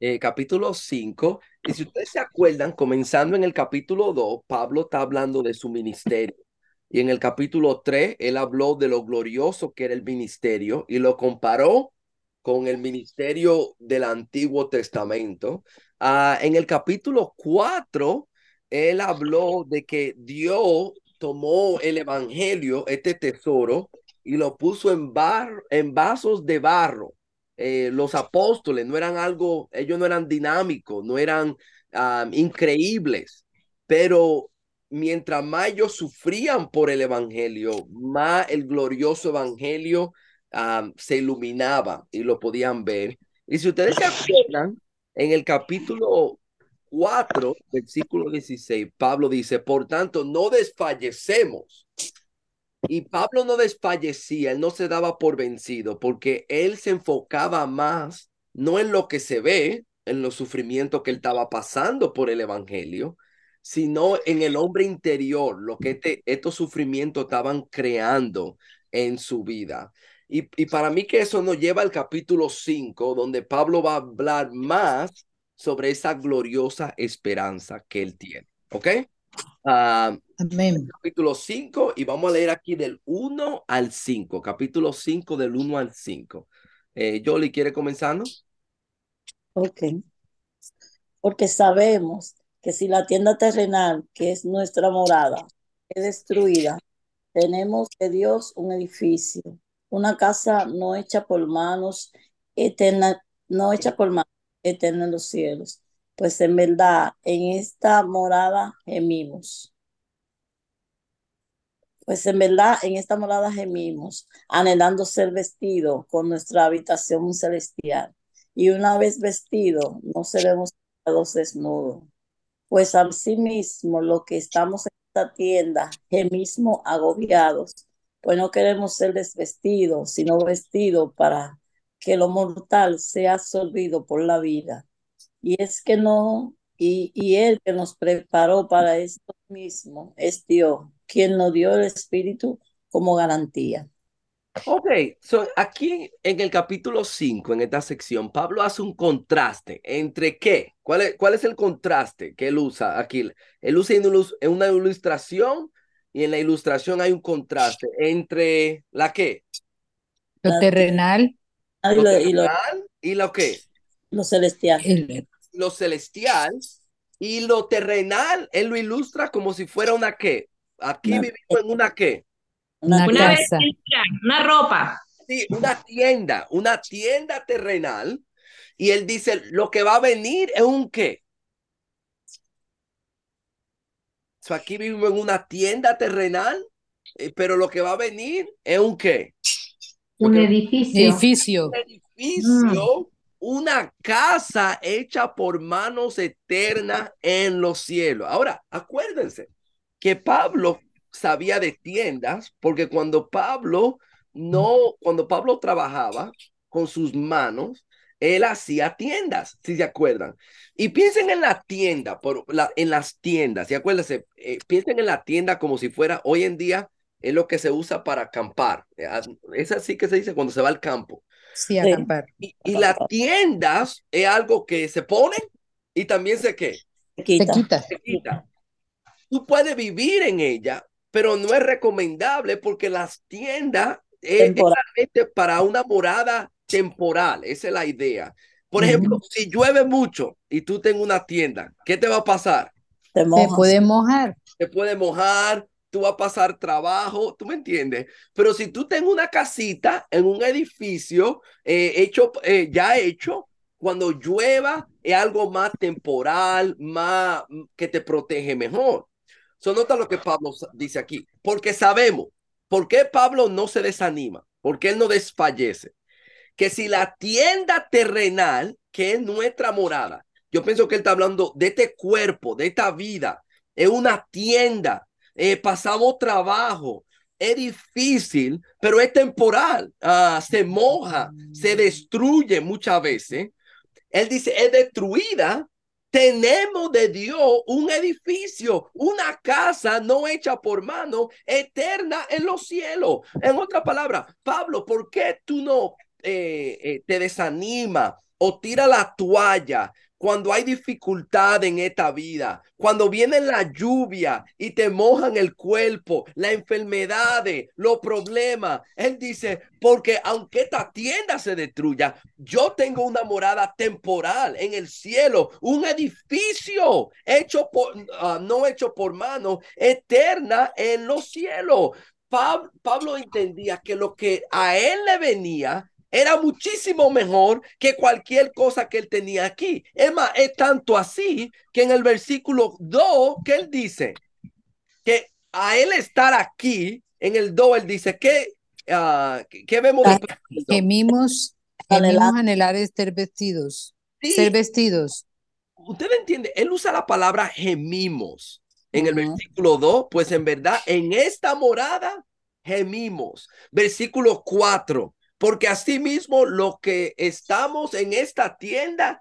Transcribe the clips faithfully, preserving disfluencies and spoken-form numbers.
eh, capítulo cinco. Y si ustedes se acuerdan, comenzando en el capítulo dos, Pablo está hablando de su ministerio. Y en el capítulo tres, él habló de lo glorioso que era el ministerio y lo comparó con el ministerio del Antiguo Testamento. Ah, en el capítulo cuatro, él habló de que Dios tomó el evangelio, este tesoro, y lo puso en, bar, en vasos de barro. Eh, los apóstoles no eran algo, ellos no eran dinámicos, no eran um, increíbles, pero mientras más ellos sufrían por el evangelio, más el glorioso evangelio um, se iluminaba y lo podían ver. Y si ustedes se acuerdan, en el capítulo cuatro, versículo dieciséis, Pablo dice, por tanto, no desfallecemos. Y Pablo no desfallecía, él no se daba por vencido, porque él se enfocaba más, no en lo que se ve, en los sufrimientos que él estaba pasando por el evangelio, sino en el hombre interior, lo que este, estos sufrimientos estaban creando en su vida. Y, y para mí que eso nos lleva al capítulo cinco, donde Pablo va a hablar más sobre esa gloriosa esperanza que él tiene. ¿Ok? Uh, Amén. Capítulo cinco y vamos a leer aquí del uno al cinco. Capítulo cinco del uno al cinco. Eh, Yoli, ¿quiere comenzarnos? Ok, porque sabemos que si la tienda terrenal, que es nuestra morada, es destruida, tenemos de Dios un edificio, una casa no hecha por manos, eterna, no hecha por manos, eterna en los cielos. Pues en verdad, en esta morada gemimos. Pues en verdad, en esta morada gemimos, anhelando ser vestido con nuestra habitación celestial. Y una vez vestido, no seremos quedados desnudos. Pues asimismo, lo que estamos en esta tienda, gemismo agobiados, pues no queremos ser desvestidos, sino vestidos para que lo mortal sea absorbido por la vida. Y es que no, y, y Él que nos preparó para esto mismo es Dios, quien nos dio el Espíritu como garantía. Ok, so aquí en el capítulo cinco, en esta sección, Pablo hace un contraste entre qué. ¿Cuál es, cuál es el contraste que él usa aquí? Él usa en una ilustración y en la ilustración hay un contraste entre la qué, Lo La tierra terrenal, y lo lo, y lo, terrenal y lo qué, lo celestial. el- lo celestial. Y lo terrenal, él lo ilustra como si fuera una qué. Aquí Una, vivimos en una qué. una una Una tierra. casa. vestidura, una ropa. Sí, una tienda, una tienda terrenal. Y él dice, lo que va a venir es un qué. So, aquí vivimos en una tienda terrenal, eh, pero lo que va a venir es un qué. Lo Un que edificio. un Edificio. Mm. edificio, una casa hecha por manos eternas en los cielos. Ahora, acuérdense que Pablo sabía de tiendas, porque cuando Pablo no, cuando Pablo trabajaba con sus manos, él hacía tiendas, si se acuerdan. Y piensen en la tienda, por la, en las tiendas, y acuérdense, eh, piensen en la tienda como si fuera hoy en día es lo que se usa para acampar. Es así que se dice cuando se va al campo. Sí, Sí, acampar. Y, y las tiendas es algo que se pone y también se qué, se Se quita. quita. se quita. Tú puedes vivir en ella, pero no es recomendable porque las tiendas es, es Temporal. realmente para una morada temporal. Esa es la idea. Por ejemplo, Ujú. si llueve mucho y tú tengas una tienda, ¿qué te va a pasar? Te Se mojas. puede mojar. Te puede mojar, tú vas a pasar trabajo, ¿tú me entiendes? Pero si tú tengas una casita en un edificio eh, hecho, eh, ya hecho, cuando llueva es algo más temporal, más que te protege mejor. So, nota lo que Pablo dice aquí, porque sabemos, ¿por qué Pablo no se desanima? ¿Por qué él no desfallece? Que si la tienda terrenal, que es nuestra morada, yo pienso que él está hablando de este cuerpo, de esta vida, es una tienda, eh, pasamos trabajo, es difícil, pero es temporal, uh, se moja, se destruye muchas veces. Él dice, es destruida. Tenemos de Dios un edificio, una casa no hecha por mano, eterna en los cielos. En otra palabra, Pablo, ¿por qué tú no eh, eh, te desanima o tira la toalla, cuando hay dificultad en esta vida, cuando viene la lluvia y te mojan el cuerpo, las enfermedades, los problemas, él dice, porque aunque esta tienda se destruya, yo tengo una morada temporal en el cielo, un edificio hecho por, uh, no hecho por mano, eterna en los cielos. Pablo, Pablo entendía que lo que a él le venía era muchísimo mejor que cualquier cosa que él tenía aquí. Es más, es tanto así que en el versículo dos, que él dice que a él estar aquí, en el dos, él dice que, uh, ¿qué vemos Ah, después? Gemimos, gemimos anhelar ser vestidos, Sí, ser vestidos. usted entiende, él usa la palabra gemimos en el Ujú. versículo dos, pues en verdad en esta morada gemimos. Versículo cuatro, porque asimismo lo que estamos en esta tienda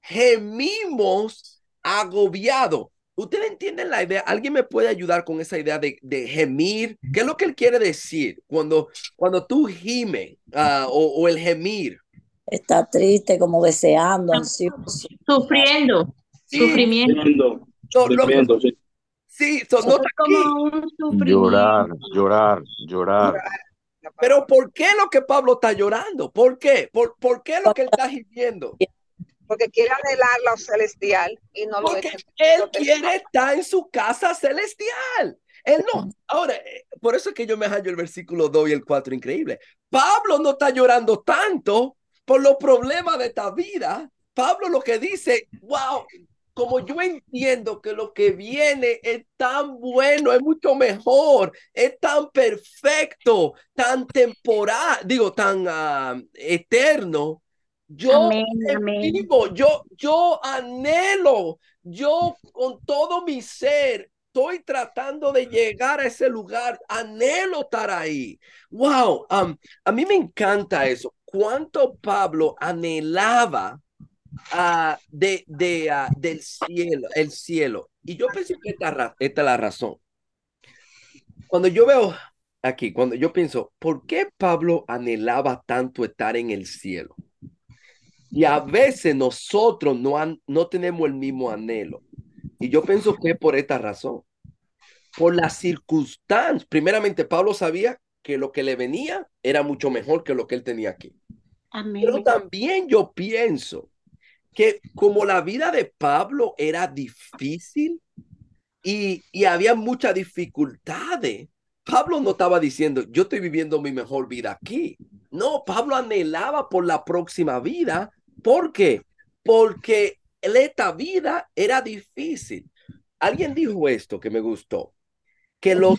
gemimos agobiado. ¿Usted entiende la idea? ¿Alguien me puede ayudar con esa idea de, de gemir? ¿Qué es lo que él quiere decir cuando, cuando tú gimes uh, o, o el gemir? Está triste, como deseando, ansioso. Sufriendo, Sí, sufrimiento. no, lo- Sufrimiento, sí. sí, so, no está Como aquí. un Llorar, sufrimiento. llorar, llorar. Pero ¿por qué lo que Pablo está llorando? ¿Por qué? ¿Por, por qué lo que él está gimiendo? Porque quiere anhelar lo celestial y no lo Porque de él quiere estar en su casa celestial. Él no. Ahora, eh, por eso es que yo me hallo el versículo dos y el cuatro increíble. Pablo no está llorando tanto por los problemas de esta vida. Pablo lo que dice, wow, como yo entiendo que lo que viene es tan bueno, es mucho mejor, es tan perfecto, tan temporal, digo, tan uh, eterno. Yo Amén, amén. vivo, yo, yo anhelo, yo con todo mi ser estoy tratando de llegar a ese lugar, anhelo estar ahí. Wow, um, a mí me encanta eso. Cuánto Pablo anhelaba uh, de, de, uh, del cielo, el cielo. Y yo pienso que esta, esta es la razón. Cuando yo veo aquí, cuando yo pienso, ¿por qué Pablo anhelaba tanto estar en el cielo? Y a veces nosotros no, han, no tenemos el mismo anhelo. Y yo pienso que es por esta razón. Por las circunstancias. Primeramente, Pablo sabía que lo que le venía era mucho mejor que lo que él tenía aquí. Amén. Pero también yo pienso que como la vida de Pablo era difícil y, y había muchas dificultades, Pablo no estaba diciendo, yo estoy viviendo mi mejor vida aquí. No, Pablo anhelaba por la próxima vida. ¿Por qué? Porque esta vida era difícil. Alguien dijo esto que me gustó, que los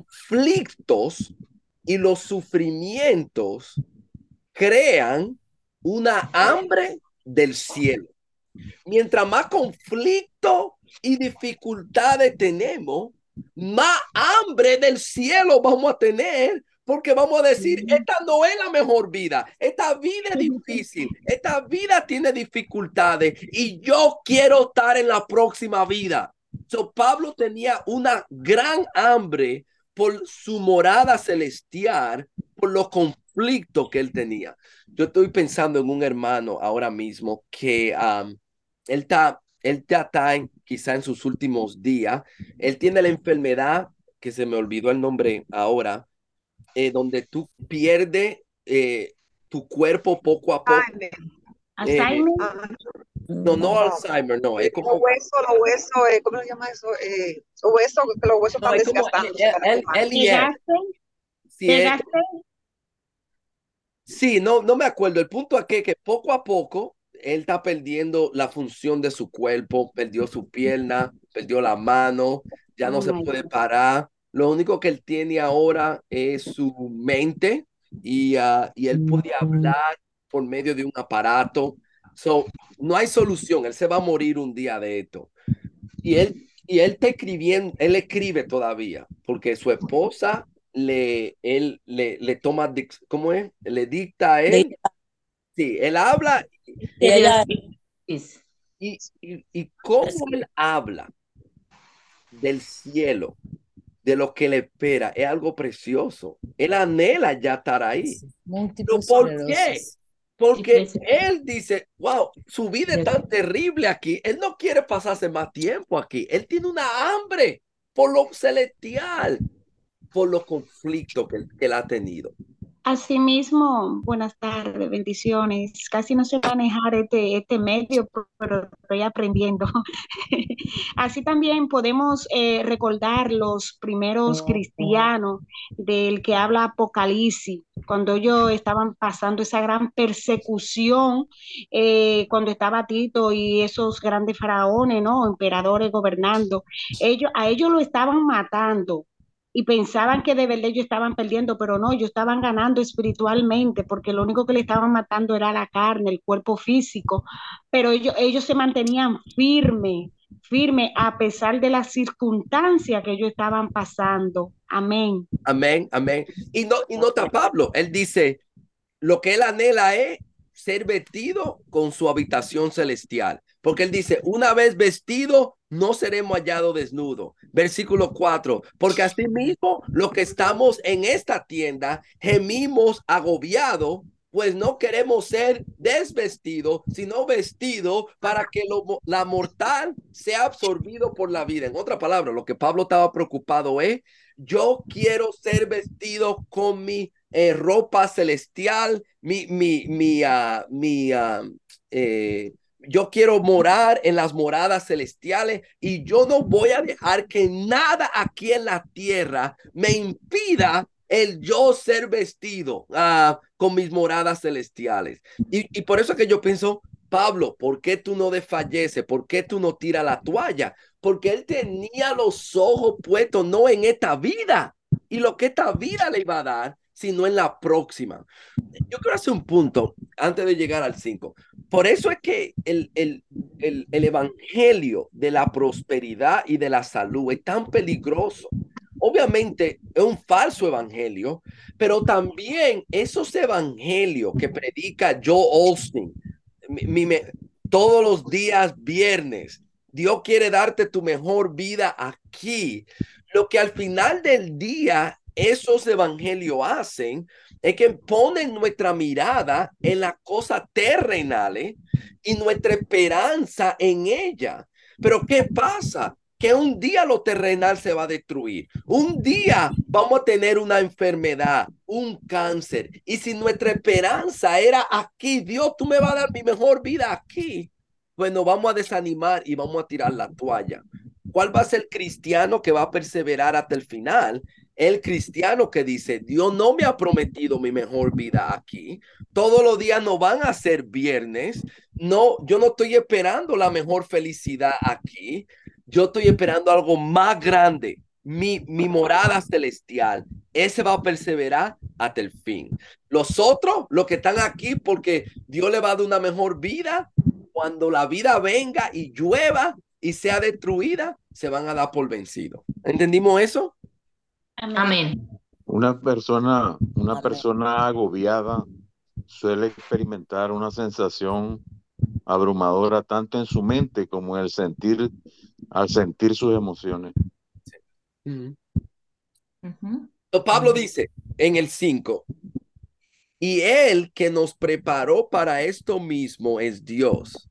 conflictos y los sufrimientos crean una hambre del cielo. Mientras más conflicto y dificultades tenemos, más hambre del cielo vamos a tener, porque vamos a decir, esta no es la mejor vida, esta vida es difícil, esta vida tiene dificultades y yo quiero estar en la próxima vida. So, Pablo tenía una gran hambre por su morada celestial, por los conflictos que él tenía. Yo estoy pensando en un hermano ahora mismo que um, él está, él ya está en, quizá en sus últimos días. Él tiene la enfermedad, que se me olvidó el nombre ahora, eh, donde tú pierdes eh, tu cuerpo poco a poco. carne. Eh, Alzheimer. Ajá. no, no No. Alzheimer, no, es Eh, como... Los huesos, los huesos, eh, ¿cómo se llama eso? Eh, los huesos, que los huesos No, están es como desgastándose. él, cada él, vez más. él y él. Llegaste, Sí, él- llegaste. sí, no, no me acuerdo. El punto aquí es que poco a poco él está perdiendo la función de su cuerpo, perdió su pierna, perdió la mano, ya no Oh se my puede God. parar. Lo único que él tiene ahora es su mente y, uh, y él puede hablar por medio de un aparato. So, no hay solución, él se va a morir un día de esto. Y él, y él está escribiendo, él escribe todavía, porque su esposa le, él, le, le toma, dic- ¿cómo es? Le dicta a él. Sí, él habla Y ella, Es- y, y, y cómo él habla del cielo, de lo que le espera, es algo precioso. Él anhela ya estar ahí. ¿Pero Múltiples por qué? esclerosis. Porque Sí, él dice, wow, su vida es tan terrible aquí. Él no quiere pasarse más tiempo aquí. Él tiene una hambre por lo celestial, por los conflictos que, que él ha tenido. Asimismo, buenas tardes, bendiciones. Casi no sé manejar este, este medio, pero estoy aprendiendo. Así también podemos eh, recordar los primeros cristianos del que habla Apocalipsis, cuando ellos estaban pasando esa gran persecución, eh, cuando estaba Tito y esos grandes faraones, ¿no? Emperadores gobernando. Ellos, a ellos lo estaban matando y pensaban que de verdad ellos estaban perdiendo, pero no, ellos estaban ganando espiritualmente, porque lo único que le estaban matando era la carne, el cuerpo físico, pero ellos, ellos se mantenían firmes, firmes a pesar de las circunstancias que ellos estaban pasando. Amén. Amén, amén. Y, no, y nota Pablo, él dice, lo que él anhela es ser vestido con su habitación celestial. Porque él dice, una vez vestido, no seremos hallados desnudos. Versículo cuatro, porque así mismo los que estamos en esta tienda gemimos agobiados, pues no queremos ser desvestidos, sino vestidos para que lo, la mortal sea absorbido por la vida. En otra palabra, lo que Pablo estaba preocupado es, yo quiero ser vestido con mi eh, ropa celestial, mi, mi, mi, uh, mi uh, eh, yo quiero morar en las moradas celestiales y yo no voy a dejar que nada aquí en la tierra me impida el yo ser vestido uh, con mis moradas celestiales. Y, y por eso que yo pienso, Pablo, ¿por qué tú no desfalleces? ¿Por qué tú no tiras la toalla? Porque él tenía los ojos puestos no en esta vida y lo que esta vida le iba a dar, sino en la próxima. Yo quiero hacer un punto antes de llegar al cinco. Por eso es que el, el, el, el evangelio de la prosperidad y de la salud es tan peligroso. Obviamente es un falso evangelio, pero también esos evangelios que predica Joel Osteen, mi, mi, todos los días viernes, Dios quiere darte tu mejor vida aquí. Lo que al final del día esos evangelios hacen es que ponen nuestra mirada en las cosas terrenales y nuestra esperanza en ella. Pero ¿qué pasa? Que un día lo terrenal se va a destruir. Un día vamos a tener una enfermedad, un cáncer. Y si nuestra esperanza era aquí, Dios, tú me vas a dar mi mejor vida aquí, pues nos vamos a desanimar y vamos a tirar la toalla. ¿Cuál va a ser el cristiano que va a perseverar hasta el final? El cristiano que dice, Dios no me ha prometido mi mejor vida aquí. Todos los días no van a ser viernes. No, yo no estoy esperando la mejor felicidad aquí. Yo estoy esperando algo más grande, mi, mi morada celestial. Ese va a perseverar hasta el fin. Los otros, los que están aquí porque Dios le va a dar una mejor vida, cuando la vida venga y llueva y sea destruida, se van a dar por vencido. ¿Entendimos eso? Amén. Una persona, una Amén. persona agobiada suele experimentar una sensación abrumadora tanto en su mente como en el sentir, al sentir sus emociones. Uh-huh. Uh-huh. So, Pablo dice en el cinco, y él que nos preparó para esto mismo es Dios,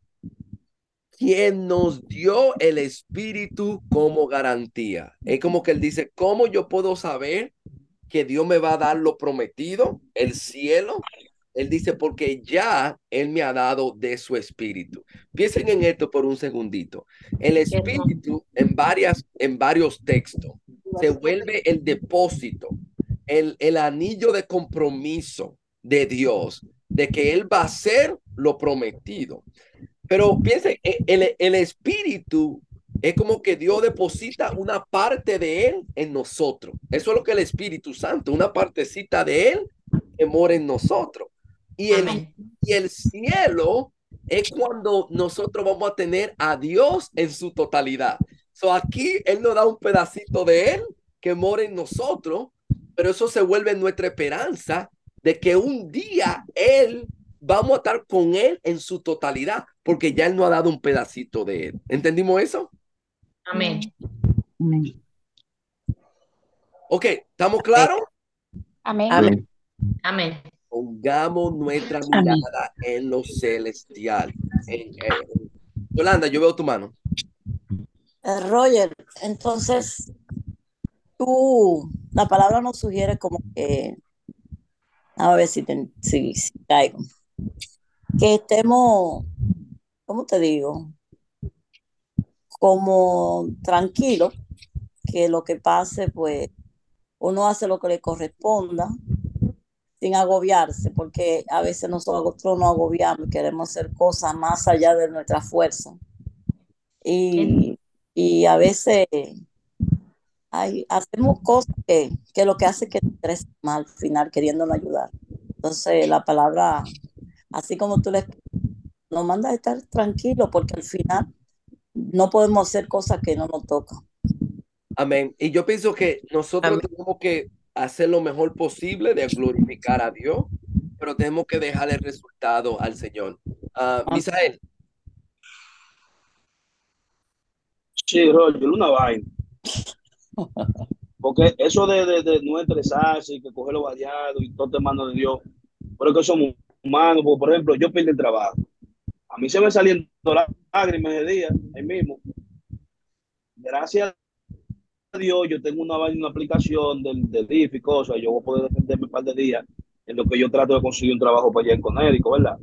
quien nos dio el Espíritu como garantía. Es como que él dice, ¿cómo yo puedo saber que Dios me va a dar lo prometido, el cielo? Él dice, porque ya Él me ha dado de su Espíritu. Piensen en esto por un segundito. El Espíritu en, varias, en varios textos se vuelve el depósito, el, el anillo de compromiso de Dios, de que Él va a hacer lo prometido. Pero piensen, el, el Espíritu es como que Dios deposita una parte de Él en nosotros. Eso es lo que el Espíritu Santo, una partecita de Él que mora en nosotros. Y el, y el cielo es cuando nosotros vamos a tener a Dios en su totalidad. So aquí Él nos da un pedacito de Él que mora en nosotros, pero eso se vuelve nuestra esperanza de que un día Él vamos a estar con Él en su totalidad, porque ya Él nos ha dado un pedacito de Él. ¿Entendimos eso? Amén. Amén. Ok, ¿estamos claros? Amén. Amén. Sí. Amén. Pongamos nuestra Amén. mirada en lo celestial. En, eh, Yolanda, yo veo tu mano. Eh, Roger, entonces tú, la palabra nos sugiere como que, a ver si, te, si, si caigo, que estemos, ¿cómo te digo? Como tranquilos, que lo que pase, pues uno hace lo que le corresponda sin agobiarse, porque a veces nosotros nos agobiamos y queremos hacer cosas más allá de nuestra fuerza. Y, y a veces hay, hacemos cosas que, que lo que hace que estrés mal al final queriéndonos ayudar. Entonces la palabra, así como tú le nos manda a estar tranquilos, porque al final no podemos hacer cosas que no nos tocan. Amén. Y yo pienso que nosotros Amén. tenemos que hacer lo mejor posible de glorificar a Dios, pero tenemos que dejar el resultado al Señor. Ah, Misael, Sí, Roger, una vaina. Porque eso de, de, de no estresarse y que coger lo variado y todo te mano de Dios, pero que somos humanos, porque por ejemplo, yo perdí el trabajo. A mí se me saliendo lágrimas de día, ahí mismo. Gracias a Dios, yo tengo una, vaina, una aplicación del, del D I F y cosas, y yo voy a poder defenderme un par de días en lo que yo trato de conseguir un trabajo para allá en Conérico, ¿verdad?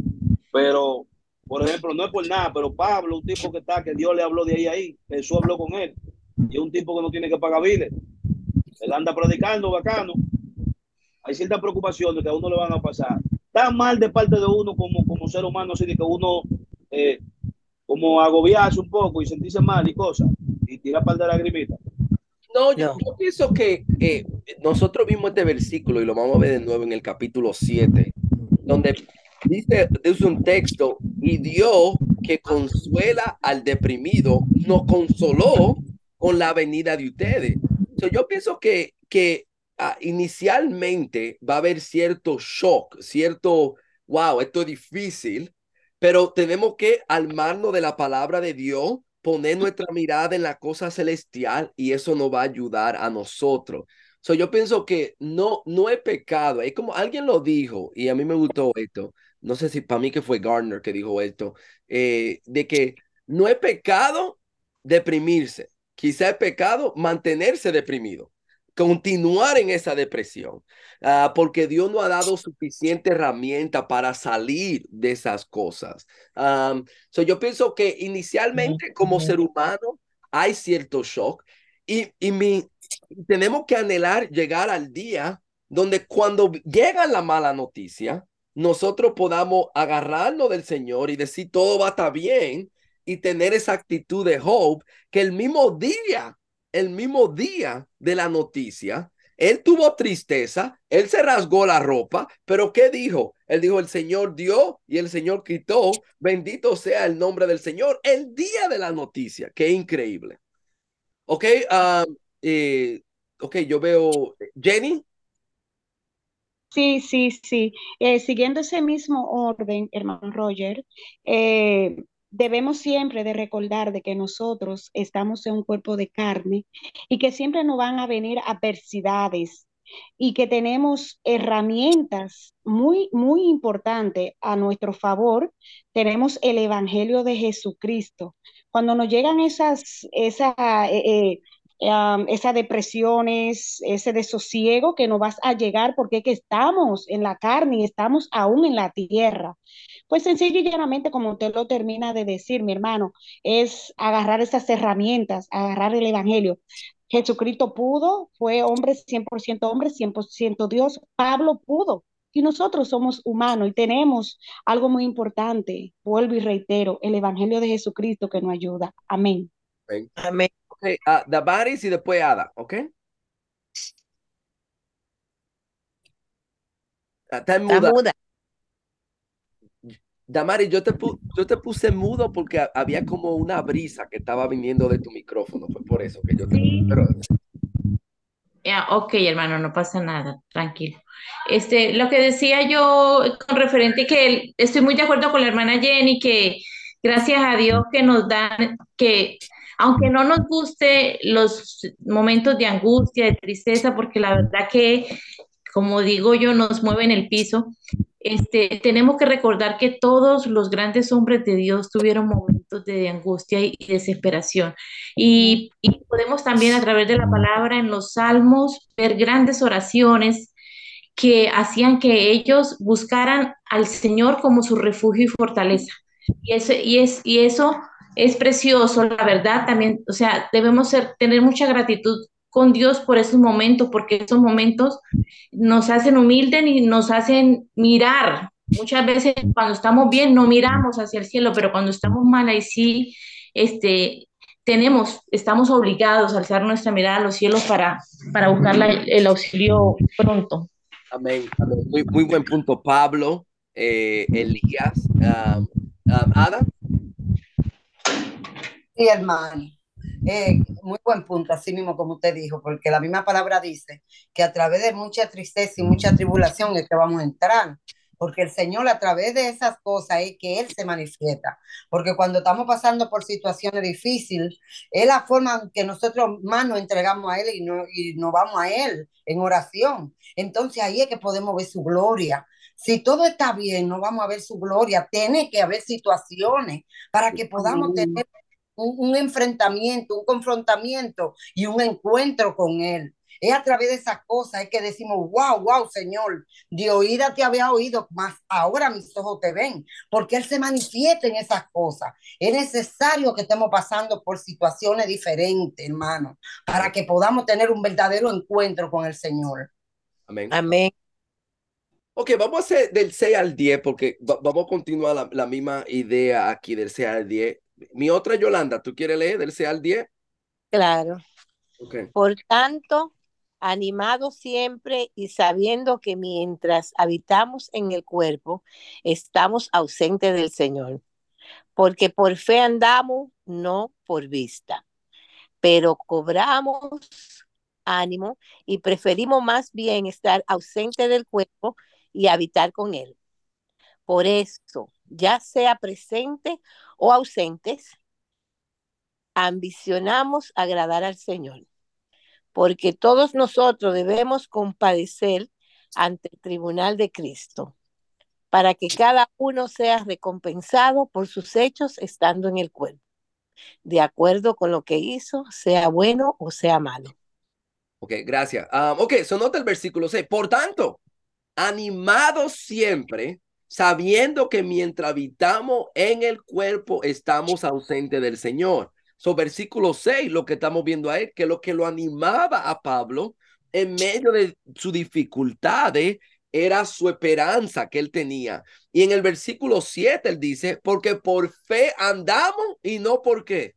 Pero, por ejemplo, no es por nada, pero Pablo, un tipo que está, que Dios le habló de ahí a ahí, Jesús habló con él, y es un tipo que no tiene que pagar biles. Él anda predicando bacano. Hay ciertas preocupaciones que a uno le van a pasar. Tan mal de parte de uno como, como ser humano, así de que uno eh, como agobiarse un poco y sentirse mal y cosas, y tirar par de lagrimitas. no, yo, No. yo pienso que eh, nosotros vimos este versículo y lo vamos a ver de nuevo en el capítulo siete, donde dice, dice un texto, y Dios que consuela al deprimido, nos consoló con la venida de ustedes. So, yo pienso que, que ah, inicialmente va a haber cierto shock, cierto, wow, esto es difícil, pero tenemos que armarnos de la palabra de Dios, poner nuestra mirada en la cosa celestial y eso nos va a ayudar a nosotros. So, yo pienso que no, no es pecado. Es como alguien lo dijo y a mí me gustó esto. No sé si para mí que fue Gardner que dijo esto, eh, de que no es pecado deprimirse. Quizá es pecado mantenerse deprimido, continuar en esa depresión, uh, porque Dios no ha dado suficiente herramienta para salir de esas cosas. Um, so yo pienso que inicialmente como ser humano hay cierto shock y, y mi, tenemos que anhelar llegar al día donde cuando llega la mala noticia, nosotros podamos agarrarnos del Señor y decir todo va a estar bien y tener esa actitud de hope que el mismo día, el mismo día de la noticia, él tuvo tristeza, él se rasgó la ropa, pero ¿qué dijo? Él dijo, el Señor dio y el Señor quitó, bendito sea el nombre del Señor, el día de la noticia, qué increíble. Ok, uh, eh, ok, yo veo, Jenny. Sí, sí, sí. Eh, siguiendo ese mismo orden, hermano Roger, eh, debemos siempre de recordar de que nosotros estamos en un cuerpo de carne y que siempre nos van a venir adversidades y que tenemos herramientas muy, muy importantes a nuestro favor. Tenemos el Evangelio de Jesucristo. Cuando nos llegan esas, esas eh, eh, um, esas depresiones, ese desosiego que nos vas a llegar porque es que estamos en la carne y estamos aún en la tierra. Pues sencillo y llanamente, como usted lo termina de decir, mi hermano, es agarrar esas herramientas, agarrar el Evangelio. Jesucristo pudo, fue hombre, cien por ciento hombre, cien por ciento Dios. Pablo pudo. Y nosotros somos humanos y tenemos algo muy importante, vuelvo y reitero, el Evangelio de Jesucristo que nos ayuda. Amén. Amén. Okay, uh, Damaris y después Ada, ¿ok? Uh, está muda. muda. Damaris, yo te, pu yo te puse mudo porque ha había como una brisa que estaba viniendo de tu micrófono, fue por eso que yo te puse. Pero... Yeah, ok, hermano, no pasa nada, tranquilo. Este, lo que decía yo con referente que estoy muy de acuerdo con la hermana Jenny, que gracias a Dios que nos dan, que aunque no nos guste los momentos de angustia, de tristeza, porque la verdad que como digo yo, nos mueven el piso. Este, tenemos que recordar que todos los grandes hombres de Dios tuvieron momentos de angustia y desesperación. Y, y podemos también a través de la palabra en los salmos ver grandes oraciones que hacían que ellos buscaran al Señor como su refugio y fortaleza. Y eso, y es, y eso es precioso, la verdad, también, o sea, debemos ser, tener mucha gratitud con Dios por esos momentos, porque esos momentos nos hacen humildes y nos hacen mirar. Muchas veces cuando estamos bien no miramos hacia el cielo, pero cuando estamos mal ahí sí, este, tenemos, estamos obligados a alzar nuestra mirada a los cielos para, para buscar la, el auxilio pronto. Amén, amén. Muy, muy buen punto, Pablo, eh, Elías. Um, um, Ada. Sí, hermano. Eh, muy buen punto, así mismo como usted dijo, porque la misma palabra dice que a través de mucha tristeza y mucha tribulación es que vamos a entrar, porque el Señor a través de esas cosas es que Él se manifiesta, porque cuando estamos pasando por situaciones difíciles, es la forma en que nosotros más nos entregamos a Él y, no, y nos vamos a Él en oración. Entonces ahí es que podemos ver su gloria. Si todo está bien, no vamos a ver su gloria. Tiene que haber situaciones para que podamos tener un, un enfrentamiento, un confrontamiento y un encuentro con Él. Es a través de esas cosas es que decimos, wow, wow, Señor, de oída te había oído, mas ahora mis ojos te ven, porque Él se manifiesta en esas cosas. Es necesario que estemos pasando por situaciones diferentes, hermano, para que podamos tener un verdadero encuentro con el Señor. Amén. Amén. Ok, vamos a hacer del seis al diez, porque va- vamos a continuar la, la misma idea aquí del seis al diez. Mi otra Yolanda, ¿tú quieres leer del seis al diez? Claro. Ok. Por tanto, animados siempre y sabiendo que mientras habitamos en el cuerpo, estamos ausentes del Señor. Porque por fe andamos, no por vista. Pero cobramos ánimo y preferimos más bien estar ausente del cuerpo y habitar con Él. Por eso, ya sea presente o ausentes, ambicionamos agradar al Señor, porque todos nosotros debemos compadecer ante el tribunal de Cristo, para que cada uno sea recompensado por sus hechos estando en el cuerpo, de acuerdo con lo que hizo, sea bueno o sea malo. Ok, gracias. Um, ok, so nota el versículo seis. Por tanto, animados siempre, sabiendo que mientras habitamos en el cuerpo, estamos ausentes del Señor. So, versículo seis, lo que estamos viendo ahí, que lo que lo animaba a Pablo en medio de sus dificultades era su esperanza que él tenía. Y en el versículo siete él dice, porque por fe andamos y no por qué.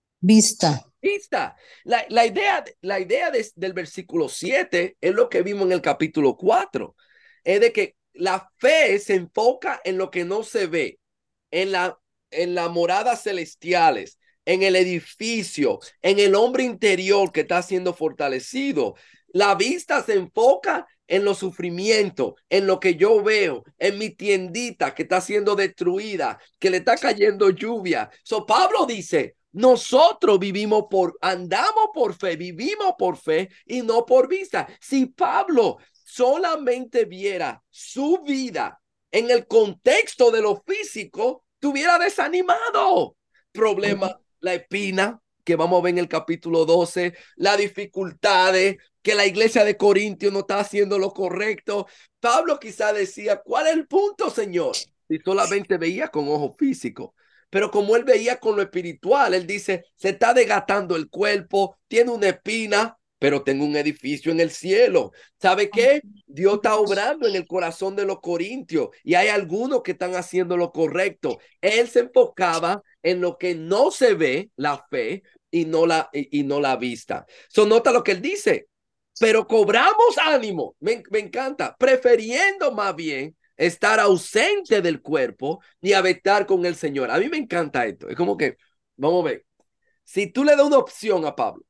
Vista. Vista. La, la idea, la idea de, del versículo siete es lo que vimos en el capítulo cuatro. Es de que la fe se enfoca en lo que no se ve, en la, en las moradas celestiales, en el edificio, en el hombre interior que está siendo fortalecido. La vista se enfoca en los sufrimientos, en lo que yo veo, en mi tiendita que está siendo destruida, que le está cayendo lluvia. So Pablo dice, nosotros vivimos por, andamos por fe, vivimos por fe y no por vista. Si Pablo solamente viera su vida en el contexto de lo físico, estuviera desanimado. Problema, la espina, que vamos a ver en el capítulo doce, las dificultades, que la iglesia de Corintios no está haciendo lo correcto. Pablo quizá decía, ¿cuál es el punto, Señor? Si solamente veía con ojo físico. Pero como él veía con lo espiritual, él dice, se está desgastando el cuerpo, tiene una espina, pero tengo un edificio en el cielo. ¿Sabe qué? Dios está obrando en el corazón de los corintios y hay algunos que están haciendo lo correcto. Él se enfocaba en lo que no se ve, la fe, y no la, y, y no la vista. So, nota lo que él dice, pero cobramos ánimo, me, me encanta, prefiriendo más bien estar ausente del cuerpo y habitar con el Señor. A mí me encanta esto. Es como que, vamos a ver, si tú le das una opción a Pablo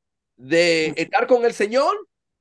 de estar con el Señor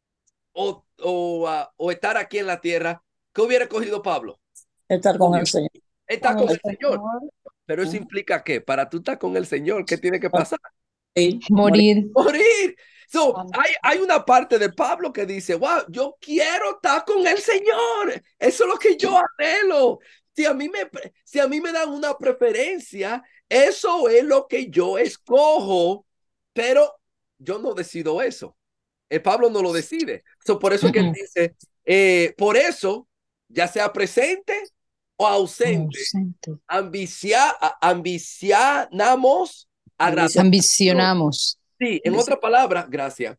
o, o, uh, o estar aquí en la tierra, ¿qué hubiera cogido Pablo? Estar con el Señor. Estar con el Señor. Pero eso implica que para tú estar con el Señor, ¿qué tiene que pasar? Morir. Morir. So, hay, hay una parte de Pablo que dice, wow, yo quiero estar con el Señor. Eso es lo que yo anhelo. Si a mí me, si a mí me dan una preferencia, eso es lo que yo escojo, pero yo no decido eso. El Pablo no lo decide. So, por eso que él dice, eh, por eso, ya sea presente o ausente, Ausente. ambicia, ambicionamos agradar. Ambicionamos. Sí, en otra palabra, gracias.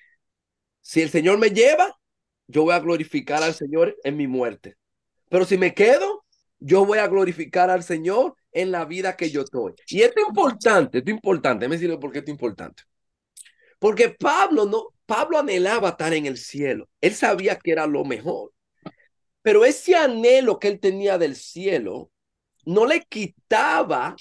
Si el Señor me lleva, yo voy a glorificar al Señor en mi muerte. Pero si me quedo, yo voy a glorificar al Señor en la vida que yo estoy. Y esto es importante, esto es importante. Déjame decirle por qué esto es importante. Porque Pablo no, Pablo anhelaba estar en el cielo. Él sabía que era lo mejor. Pero ese anhelo que él tenía del cielo no le quitaba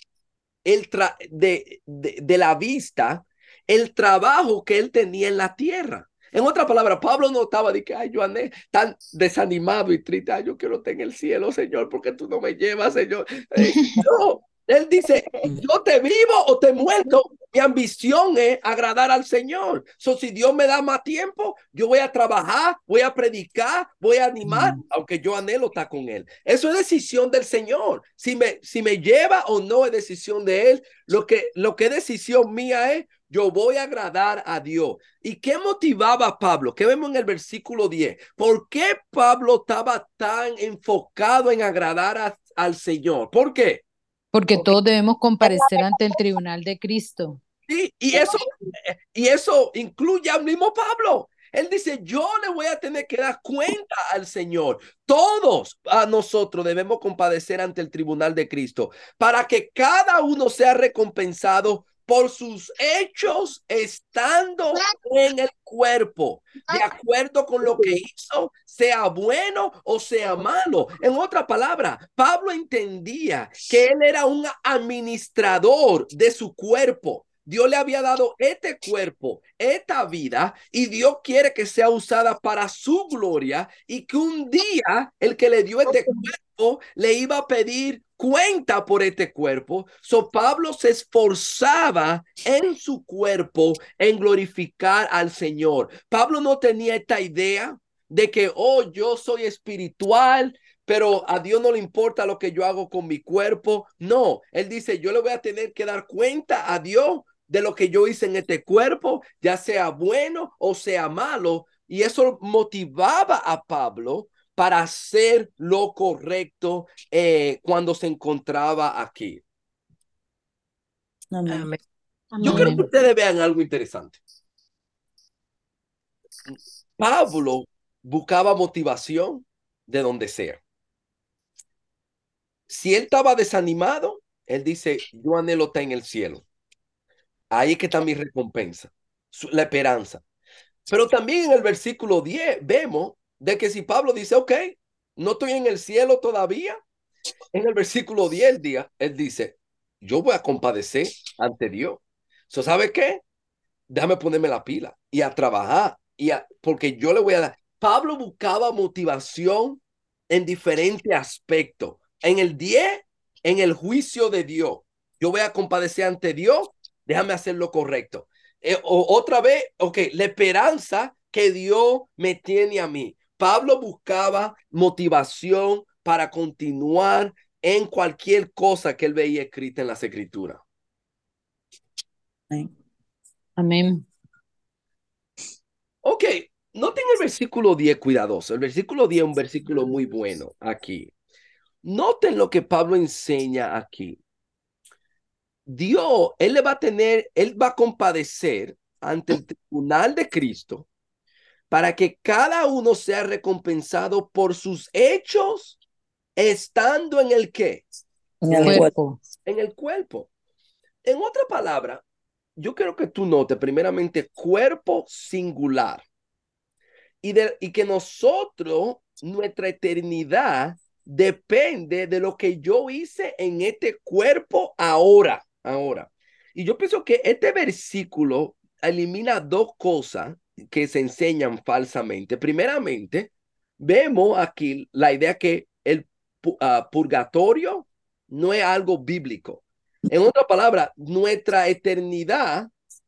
el tra de, de, de la vista el trabajo que él tenía en la tierra. En otra palabra, Pablo no estaba de que, ay, yo anhelo, tan desanimado y triste, ay, yo quiero estar en el cielo, Señor, porque tú no me llevas, Señor. Eh, no, él dice, yo te vivo o te muerto. Mi ambición es agradar al Señor. So, si Dios me da más tiempo, yo voy a trabajar, voy a predicar, voy a animar, mm. aunque yo anhelo estar con Él. Eso es decisión del Señor. Si me, si me lleva o no es decisión de Él. Lo que, lo que es decisión mía es, yo voy a agradar a Dios. ¿Y qué motivaba a Pablo? ¿Qué vemos en el versículo diez? ¿Por qué Pablo estaba tan enfocado en agradar a, al Señor? ¿Por qué? Porque, Porque todos debemos comparecer ante el tribunal de Cristo. Sí, y eso, y eso incluye al mismo Pablo. Él dice, yo le voy a tener que dar cuenta al Señor. Todos a nosotros debemos compadecer ante el tribunal de Cristo para que cada uno sea recompensado por sus hechos estando en el cuerpo, de acuerdo con lo que hizo, sea bueno o sea malo. En otra palabra, Pablo entendía que él era un administrador de su cuerpo. Dios le había dado este cuerpo, esta vida, y Dios quiere que sea usada para su gloria y que un día el que le dio este cuerpo le iba a pedir cuenta por este cuerpo. So Pablo se esforzaba en su cuerpo en glorificar al Señor. Pablo no tenía esta idea de que, oh, yo soy espiritual, pero a Dios no le importa lo que yo hago con mi cuerpo. No, él dice, yo le voy a tener que dar cuenta a Dios de lo que yo hice en este cuerpo, ya sea bueno o sea malo. Y eso motivaba a Pablo para hacer lo correcto eh, cuando se encontraba aquí. Amén. Amén. Yo quiero que ustedes vean algo interesante. Pablo buscaba motivación de donde sea. Si él estaba desanimado, él dice, yo anhelo estar en el cielo. Ahí es que está mi recompensa, la esperanza. Pero también en el versículo diez vemos de que si Pablo dice, ok, no estoy en el cielo todavía, en el versículo diez el día, él dice, yo voy a compadecer ante Dios. So, ¿sabe qué? Déjame ponerme la pila y a trabajar, y a, porque yo le voy a dar. Pablo buscaba motivación en diferentes aspectos. En el diez, en el juicio de Dios. Yo voy a compadecer ante Dios, déjame hacer lo correcto. Eh, o, otra vez, ok, la esperanza que Dios me tiene a mí. Pablo buscaba motivación para continuar en cualquier cosa que él veía escrita en las escrituras. Amén. Ok, noten el versículo diez cuidadoso. El versículo diez es un versículo muy bueno aquí. Noten lo que Pablo enseña aquí. Dios, él le va a tener, él va a compadecer ante el tribunal de Cristo para que cada uno sea recompensado por sus hechos estando en el qué? En el cuerpo. En el cuerpo. En otra palabra, yo quiero que tú notes primeramente cuerpo singular y, de, y que nosotros, nuestra eternidad depende de lo que yo hice en este cuerpo ahora, ahora. Y yo pienso que este versículo elimina dos cosas que se enseñan falsamente. Primeramente, vemos aquí la idea que el uh, purgatorio no es algo bíblico. En otra palabra, nuestra eternidad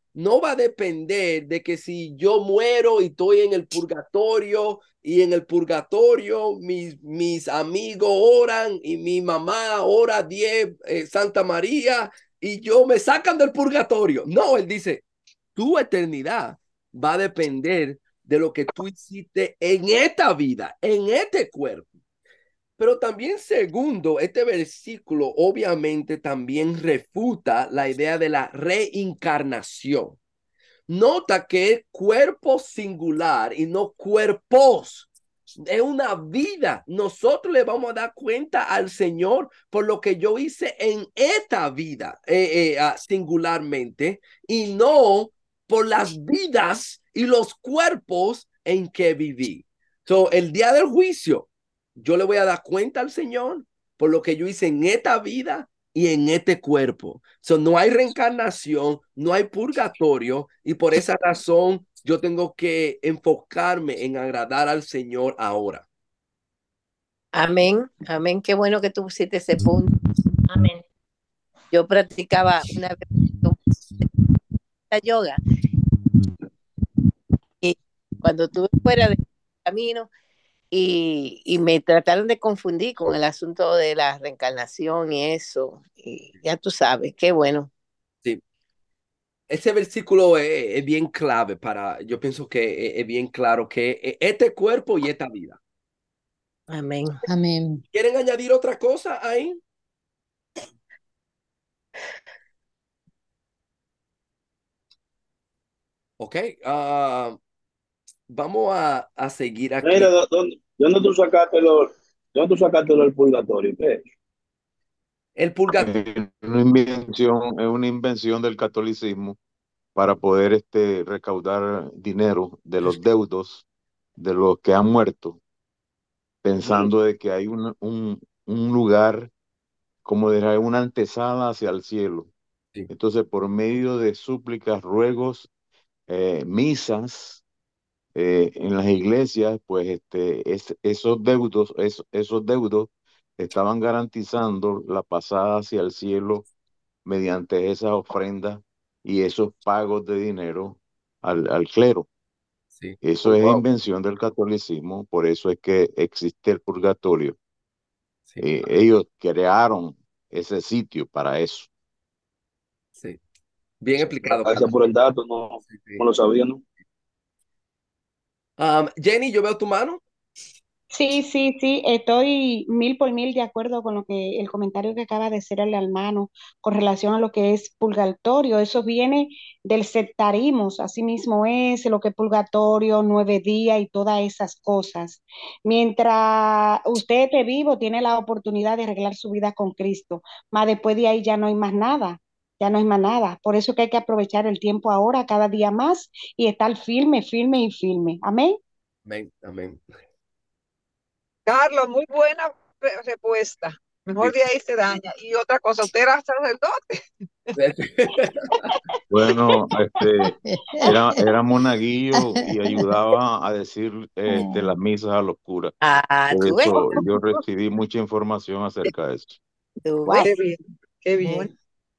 no va a depender de que si yo muero y estoy en el purgatorio y en el purgatorio mis, mis amigos oran y mi mamá ora diez eh, Santa María y yo me sacan del purgatorio. No, él dice, tu eternidad va a depender de lo que tú hiciste en esta vida, en este cuerpo. Pero también segundo, este versículo obviamente también refuta la idea de la reencarnación. Nota que es cuerpo singular y no cuerpos. Es una vida. Nosotros le vamos a dar cuenta al Señor por lo que yo hice en esta vida eh, eh, uh, singularmente y no por las vidas y los cuerpos en que viví. So, el día del juicio, yo le voy a dar cuenta al Señor por lo que yo hice en esta vida y en este cuerpo. So, no hay reencarnación, no hay purgatorio y por esa razón yo tengo que enfocarme en agradar al Señor ahora. Amén, amén. Qué bueno que tú pusiste ese punto. Amén. Yo practicaba una vez yoga y cuando estuve fuera del camino y, y me trataron de confundir con el asunto de la reencarnación y eso, y ya tú sabes, qué bueno. Sí. Ese versículo es, es bien clave para, yo pienso que es, es bien claro que este cuerpo y esta vida. Amén. Amén. ¿Quieren añadir otra cosa ahí? Ok, uh, vamos a, a seguir aquí. Mira, ¿de dónde, de dónde tú sacaste los, de dónde tú sacaste lo del purgatorio? ¿Qué? El purgatorio. Es una invención, es una invención del catolicismo para poder este, recaudar dinero de los deudos de los que han muerto, pensando de que hay un, un, un lugar como de una antesala hacia el cielo. Sí. Entonces, por medio de súplicas, ruegos, eh, misas, eh, en las iglesias, pues este, es, esos deudos, es, esos deudos estaban garantizando la pasada hacia el cielo mediante esas ofrendas y esos pagos de dinero al, al clero. Sí. Eso Oh, es wow. invención del catolicismo, por eso es que existe el purgatorio. Sí. Eh, ellos crearon ese sitio para eso. Sí. Bien explicado. Gracias por el dato, no, Sí, sí. no lo sabía, ¿no? Um, Jenny, yo veo tu mano. Sí, sí, sí, estoy mil por mil de acuerdo con lo que el comentario que acaba de hacer el hermano con relación a lo que es purgatorio. Eso viene del sectarismo, así mismo es lo que es purgatorio, nueve días y todas esas cosas. Mientras usted esté vivo, tiene la oportunidad de arreglar su vida con Cristo, más después de ahí ya no hay más nada. Ya no hay más nada. Por eso que hay que aprovechar el tiempo ahora, cada día más, y estar firme, firme y firme. Amén. Amén. Amén. Carlos, muy buena re- respuesta. Mejor Sí. de ahí se daña. Y otra cosa, usted era sacerdote. Bueno, este, era, era monaguillo y ayudaba a decir este, las misas a los curas. Ah, Por tú ves, eso yo recibí mucha información acerca de eso. tú Qué ves. bien, qué bien.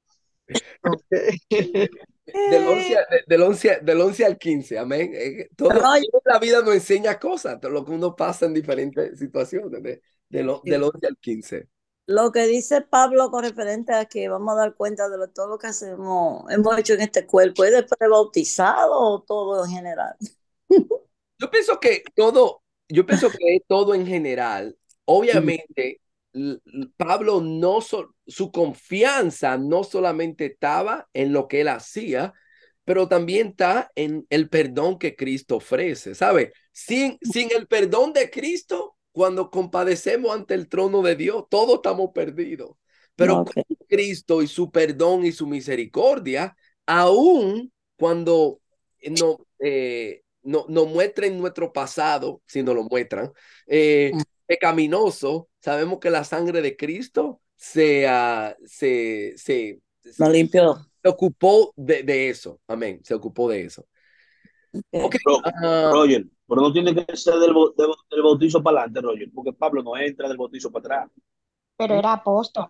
Ok. Del once, a- de- del once, del once al quince, amén. Eh, Todo, Roger, toda la vida nos enseña cosas, todo lo que uno pasa en diferentes situaciones, de, de lo- del once al quince. lo que dice Pablo con referente a que vamos a dar cuenta de lo- todo lo que hacemos, hemos hecho en este cuerpo, ¿es después de bautizado o todo en general? Yo pienso que todo, yo pienso que todo en general, obviamente, l- l- Pablo no, so- su confianza no solamente estaba en lo que él hacía, pero también está en el perdón que Cristo ofrece, ¿sabe? Sin, sin el perdón de Cristo, cuando compadecemos ante el trono de Dios, todos estamos perdidos. Pero Ok. con Cristo y su perdón y su misericordia, aún cuando no, eh, no, no muestren nuestro pasado, si no lo muestran, eh, pecaminoso, sabemos que la sangre de Cristo se, ah, se, se, Lo limpió. se ocupó de, de eso. Amén. Se ocupó de eso. Ok. Ro- ah, Roger, pero no tiene que ser del, bo- del, del bautizo para adelante, Roger, porque Pablo no entra del bautizo para atrás. Pero era apóstol.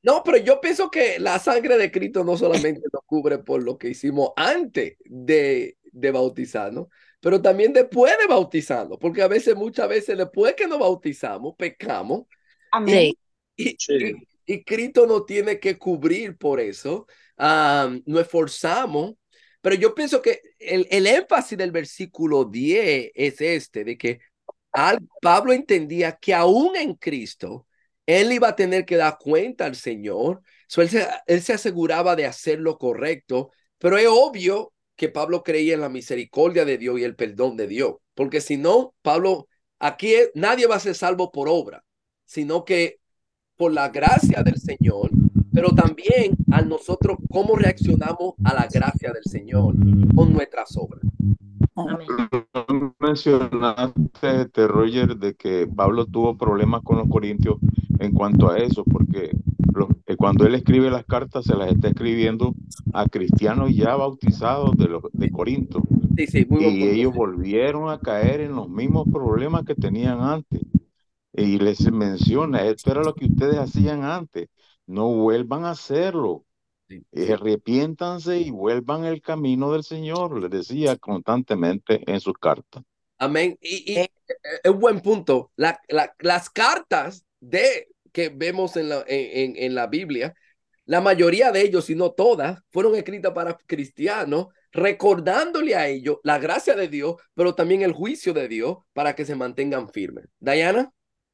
No, pero yo pienso que la sangre de Cristo no solamente nos cubre por lo que hicimos antes de, de bautizarnos, pero también después de bautizarnos, porque a veces, muchas veces después que nos bautizamos, pecamos Amén. y, Sí. y, y Cristo nos tiene que cubrir por eso. Um, nos esforzamos, pero yo pienso que el, el énfasis del versículo diez es este, de que al, Pablo entendía que aún en Cristo, él iba a tener que dar cuenta al Señor. So, él, se, él se aseguraba de hacer lo correcto, pero es obvio que Pablo creía en la misericordia de Dios y el perdón de Dios, porque si no, Pablo, aquí es, nadie va a ser salvo por obra, sino que por la gracia del Señor, pero también a nosotros cómo reaccionamos a la gracia del Señor con nuestras obras. Amén. Mencionaste, este, Roger, de que Pablo tuvo problemas con los corintios en cuanto a eso, porque los, eh, cuando él escribe las cartas se las está escribiendo a cristianos ya bautizados de, los, de Corinto. Sí, sí, muy buen Y punto. ellos volvieron a caer en los mismos problemas que tenían antes. Y les menciona, esto era lo que ustedes hacían antes, no vuelvan a hacerlo. Sí, Eh, sí. Arrepiéntanse y vuelvan el camino del Señor, les decía constantemente en sus cartas. Amén. Y, y es un buen punto. La, la, las cartas de, que vemos en la, en, en la Biblia, la mayoría de ellos, si no todas, fueron escritas para cristianos, recordándole a ellos la gracia de Dios, pero también el juicio de Dios para que se mantengan firmes. Diana.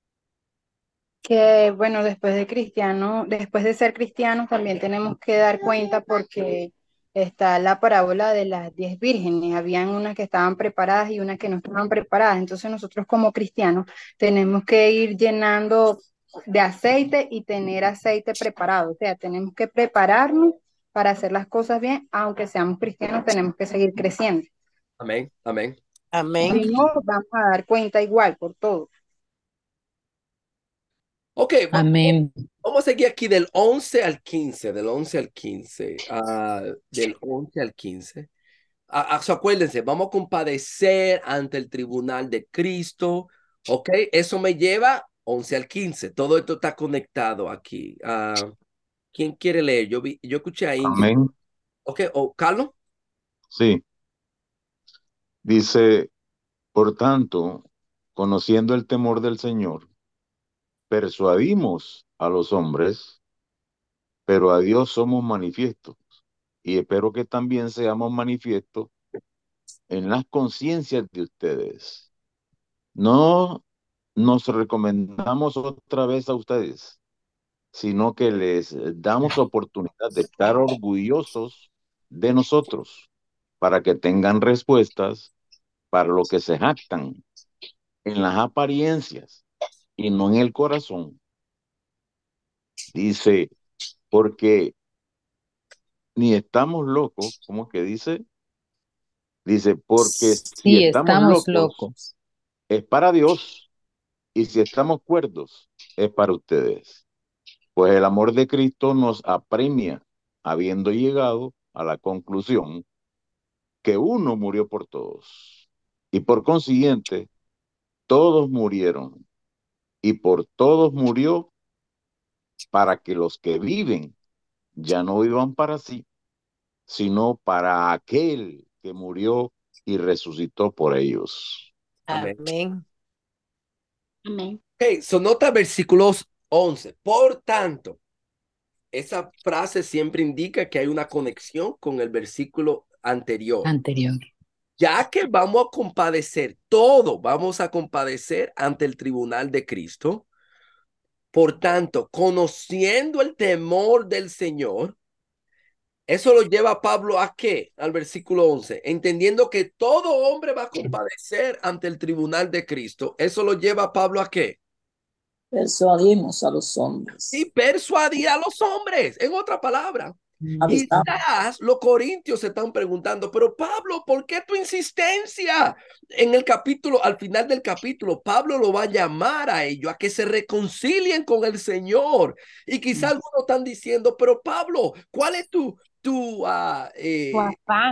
Que bueno, después de cristiano, después de ser cristianos también tenemos que dar cuenta porque está la parábola de las diez vírgenes. Habían unas que estaban preparadas y unas que no estaban preparadas. Entonces nosotros como cristianos tenemos que ir llenando de aceite y tener aceite preparado. O sea, tenemos que prepararnos para hacer las cosas bien, aunque seamos cristianos, tenemos que seguir creciendo. Amén, amén. Amén. Si no, vamos a dar cuenta igual por todo. Ok, Amén. Vamos a seguir aquí del once al quince, del once al quince, uh, del once al quince. Uh, uh, so acuérdense, vamos a compadecer ante el tribunal de Cristo. Ok, eso me lleva once al quince. Todo esto está conectado aquí. Uh, ¿Quién quiere leer? Yo, vi, yo escuché a Ingrid. Amén. Ok, o oh, Carlos. Sí. Dice, por tanto, conociendo el temor del Señor, persuadimos a los hombres, pero a Dios somos manifiestos. Y espero que también seamos manifiestos en las conciencias de ustedes. No nos recomendamos otra vez a ustedes, sino que les damos oportunidad de estar orgullosos de nosotros para que tengan respuestas para lo que se jactan en las apariencias y no en el corazón. Dice, porque ni estamos locos, ¿cómo que dice? Dice, porque si Sí, estamos, estamos locos, locos. es para Dios, y si estamos cuerdos, es para ustedes. Pues el amor de Cristo nos apremia, habiendo llegado a la conclusión que uno murió por todos, y por consiguiente, todos murieron, y por todos murió, para que los que viven ya no vivan para sí, sino para aquel que murió y resucitó por ellos. Amén. Amén. Amén. Ok, so nota versículos once. Por tanto, esa frase siempre indica que hay una conexión con el versículo anterior. Anterior. Ya que vamos a compadecer, todo vamos a compadecer ante el tribunal de Cristo. Por tanto, conociendo el temor del Señor, eso lo lleva a Pablo a qué? Al versículo once, entendiendo que todo hombre va a compadecer ante el tribunal de Cristo. Eso lo lleva a Pablo a qué? Persuadimos a los hombres. Y persuadir a los hombres, en otra palabra. Quizás los corintios se están preguntando, pero Pablo, ¿por qué tu insistencia? En el capítulo, al final del capítulo, Pablo lo va a llamar a ellos a que se reconcilien con el Señor. Y quizás algunos están diciendo, pero Pablo, ¿cuál es tu, tu, uh, eh, Tu afán.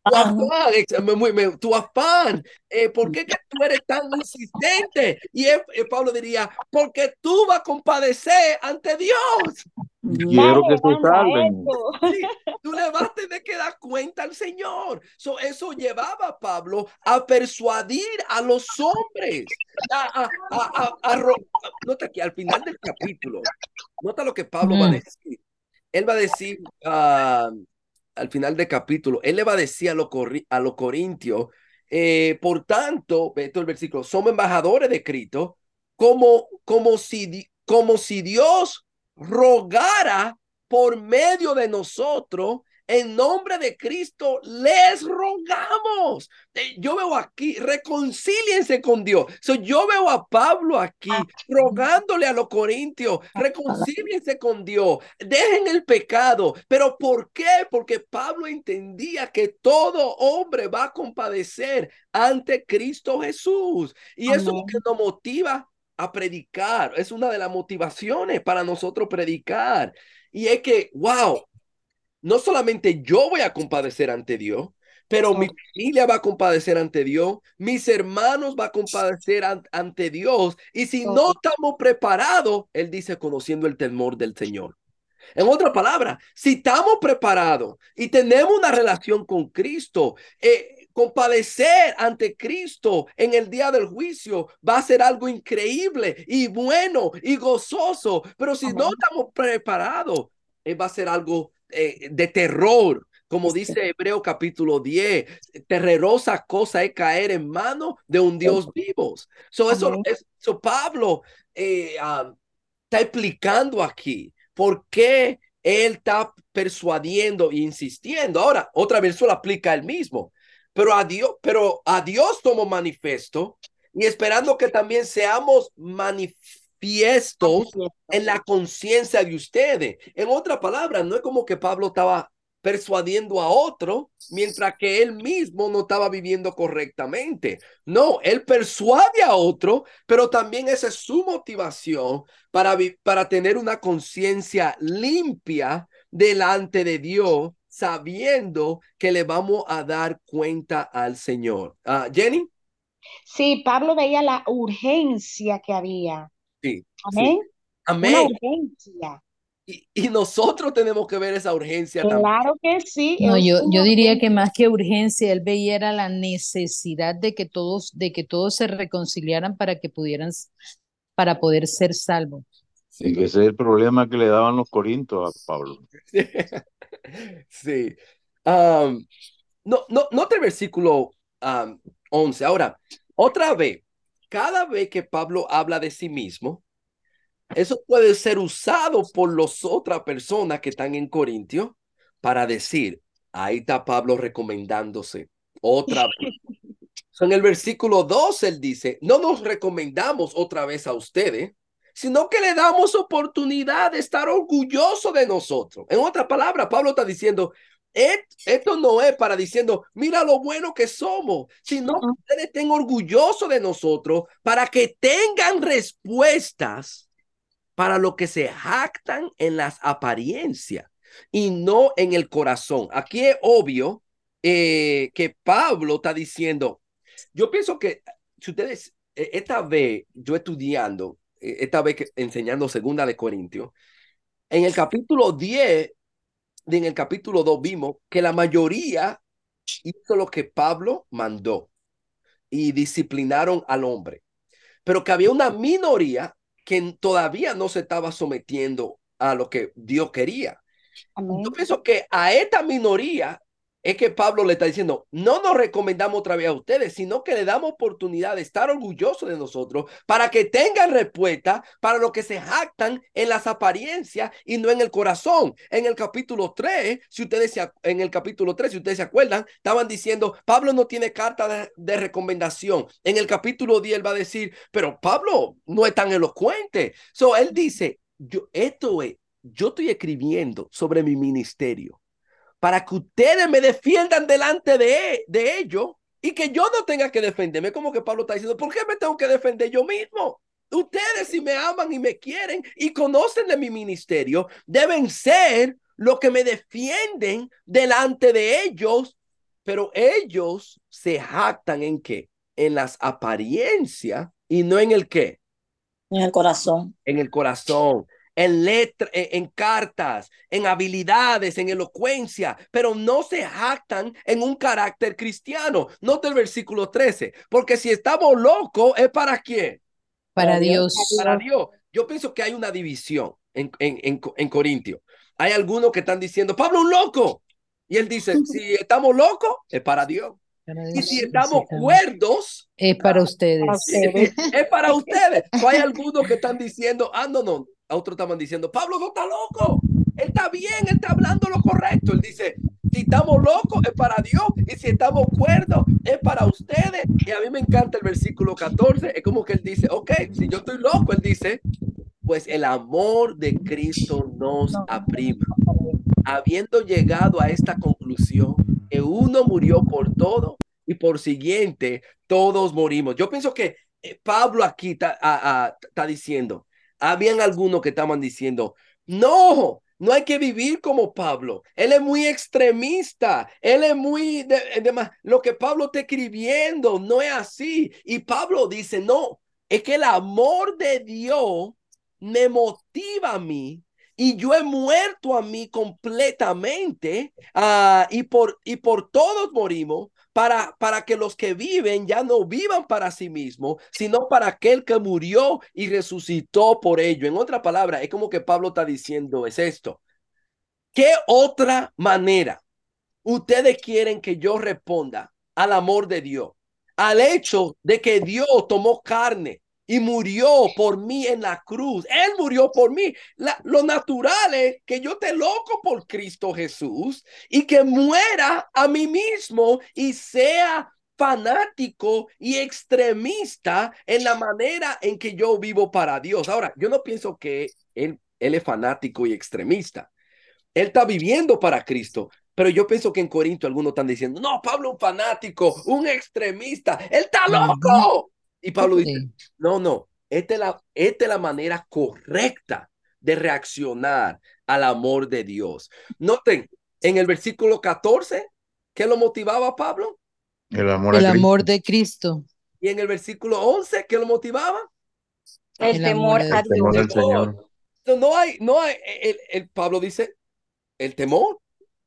tu afán, es- me- me- me- tu afán, eh, ¿por qué que tú eres tan insistente? Y él- eh, Pablo diría, porque tú vas a compadecer ante Dios. Quiero Dale, que se manda salven. eso. Sí, tú le vas a tener que dar cuenta al Señor. So, eso llevaba a Pablo a persuadir a los hombres. A, a, a, a, a ro- nota que al final del capítulo, nota lo que Pablo va a Mm. decir. Él va a decir, ah, al final del capítulo, él le va a decir a los a los corintios, eh, por tanto, ve todo el versículo, somos embajadores de Cristo, como, como, si, di- como si Dios rogara por medio de nosotros, en nombre de Cristo, les rogamos. Eh, Yo veo aquí, reconcíliense con Dios. So, yo veo a Pablo aquí rogándole a los corintios, reconcíliense con Dios, dejen el pecado. ¿Pero por qué? Porque Pablo entendía que todo hombre va a compadecer ante Cristo Jesús. Y eso es lo que Amén. nos motiva a predicar. Es una de las motivaciones para nosotros predicar. Y es que, wow, no solamente yo voy a compadecer ante Dios, pero mi familia va a compadecer ante Dios, mis hermanos van a compadecer an- ante Dios. Y si no estamos preparados, él dice, conociendo el temor del Señor. En otra palabra, si estamos preparados y tenemos una relación con Cristo, eh, compadecer ante Cristo en el día del juicio va a ser algo increíble y bueno y gozoso. Pero si no Amén. estamos preparados, eh, va a ser algo eh, de terror. Como dice Hebreo capítulo diez, terrorosa cosa es caer en manos de un Dios vivo. So, eso Amén. es, so Pablo eh, ah, está explicando aquí por qué él está persuadiendo e insistiendo. Ahora, otra vez lo aplica él mismo, pero a Dios, pero a Dios tomo manifiesto y esperando que también seamos manifiestos en la conciencia de ustedes. En otra palabra, no es como que Pablo estaba persuadiendo a otro mientras que él mismo no estaba viviendo correctamente. No, él persuade a otro, pero también esa es su motivación para, para tener una conciencia limpia delante de Dios, sabiendo que le vamos a dar cuenta al Señor. Uh, Jenny. Sí, Pablo veía la urgencia que había. Sí, Amén. sí. Amén. Una urgencia. Y, y nosotros tenemos que ver esa urgencia también. Claro que sí. No, es yo, una yo diría que urgencia. más que urgencia, él veía era la necesidad de que todos, de que todos se reconciliaran para que pudieran, para poder ser salvos. Y que ese es el problema que le daban los corintios a Pablo. Sí. Um, no, no, nota el versículo um, once. Ahora, otra vez, cada vez que Pablo habla de sí mismo, eso puede ser usado por las otras personas que están en Corintio para decir, ahí está Pablo recomendándose otra vez. So, en el versículo dos él dice, no nos recomendamos otra vez a ustedes, sino que le damos oportunidad de estar orgulloso de nosotros. En otra palabra, Pablo está diciendo, esto no es para diciendo, mira lo bueno que somos, sino que ustedes estén orgullosos de nosotros para que tengan respuestas para lo que se jactan en las apariencias y no en el corazón. Aquí es obvio eh, que Pablo está diciendo, yo pienso que si ustedes, eh, esta vez yo estudiando, eh, esta vez que, enseñando segunda de Corintios, en el capítulo diez, en el capítulo dos vimos que la mayoría hizo lo que Pablo mandó y disciplinaron al hombre, pero que había una minoría que todavía no se estaba sometiendo a lo que Dios quería. Amén. Yo pienso que a esta minoría es que Pablo le está diciendo, no nos recomendamos otra vez a ustedes, sino que le damos oportunidad de estar orgullosos de nosotros para que tengan respuesta para lo que se jactan en las apariencias y no en el corazón. En el capítulo tres, si ustedes se, en el capítulo tres, si ustedes se acuerdan, estaban diciendo, Pablo no tiene carta de, de recomendación. En el capítulo diez él va a decir, pero Pablo no es tan elocuente. So, él dice, yo, esto es, yo estoy escribiendo sobre mi ministerio para que ustedes me defiendan delante de, de ellos y que yo no tenga que defenderme. Como que Pablo está diciendo, ¿por qué me tengo que defender yo mismo? Ustedes, si me aman y me quieren y conocen de mi ministerio, deben ser los que me defienden delante de ellos pero ellos se jactan ¿en qué? En las apariencias y no en el qué. En el corazón. En el corazón, en letras, en, en cartas, en habilidades, en elocuencia, pero no se jactan en un carácter cristiano. Nota el versículo trece, porque si estamos locos, ¿es para quién? Para Para Dios. Dios. Para Dios. Yo pienso que hay una división en, en, en, en Corintio. Hay algunos que están diciendo, Pablo, un loco. Y él dice, si estamos locos, es para Dios. Para Y Dios. si Sí, estamos estamos. cuerdos, Es para Para ustedes. ustedes. es para ustedes. O hay algunos que están diciendo, ah, no, no. Otros estaban diciendo, Pablo no está loco. Él está bien, él está hablando lo correcto. Él dice, si estamos locos es para Dios y si estamos cuerdos es para ustedes. Y a mí me encanta el versículo catorce. Es como que él dice, ok, si yo estoy loco, él dice, pues el amor de Cristo nos No. aprima. Habiendo llegado a esta conclusión, que uno murió por todo y por siguiente todos morimos. Yo pienso que eh, Pablo aquí está diciendo, habían algunos que estaban diciendo, no, no hay que vivir como Pablo. Él es muy extremista. Él es muy de, de, lo que Pablo está escribiendo no es así. Y Pablo dice, no, es que el amor de Dios me motiva a mí y yo he muerto a mí completamente uh, y, por, y por todos morimos para, para que los que viven ya no vivan para sí mismos, sino para aquel que murió y resucitó por ello. En otra palabra, es como que Pablo está diciendo, es esto. ¿Qué otra manera ustedes quieren que yo responda al amor de Dios? Al hecho de que Dios tomó carne y murió por mí en la cruz. Él murió por mí. La, lo natural es que yo esté loco por Cristo Jesús y que muera a mí mismo y sea fanático y extremista en la manera en que yo vivo para Dios. Ahora, yo no pienso que él, él es fanático y extremista. Él está viviendo para Cristo. Pero yo pienso que en Corinto algunos están diciendo, no, Pablo un fanático, un extremista, él está loco. Y Pablo dice, sí. no, no, esta es, la, esta es la manera correcta de reaccionar al amor de Dios. Noten, en el versículo catorce, ¿qué lo motivaba a Pablo? El amor, el a amor de Cristo. Y en el versículo once, ¿qué lo motivaba? El, el temor a Dios. Temor al Señor. No, no hay, no hay, el, el Pablo dice, el temor.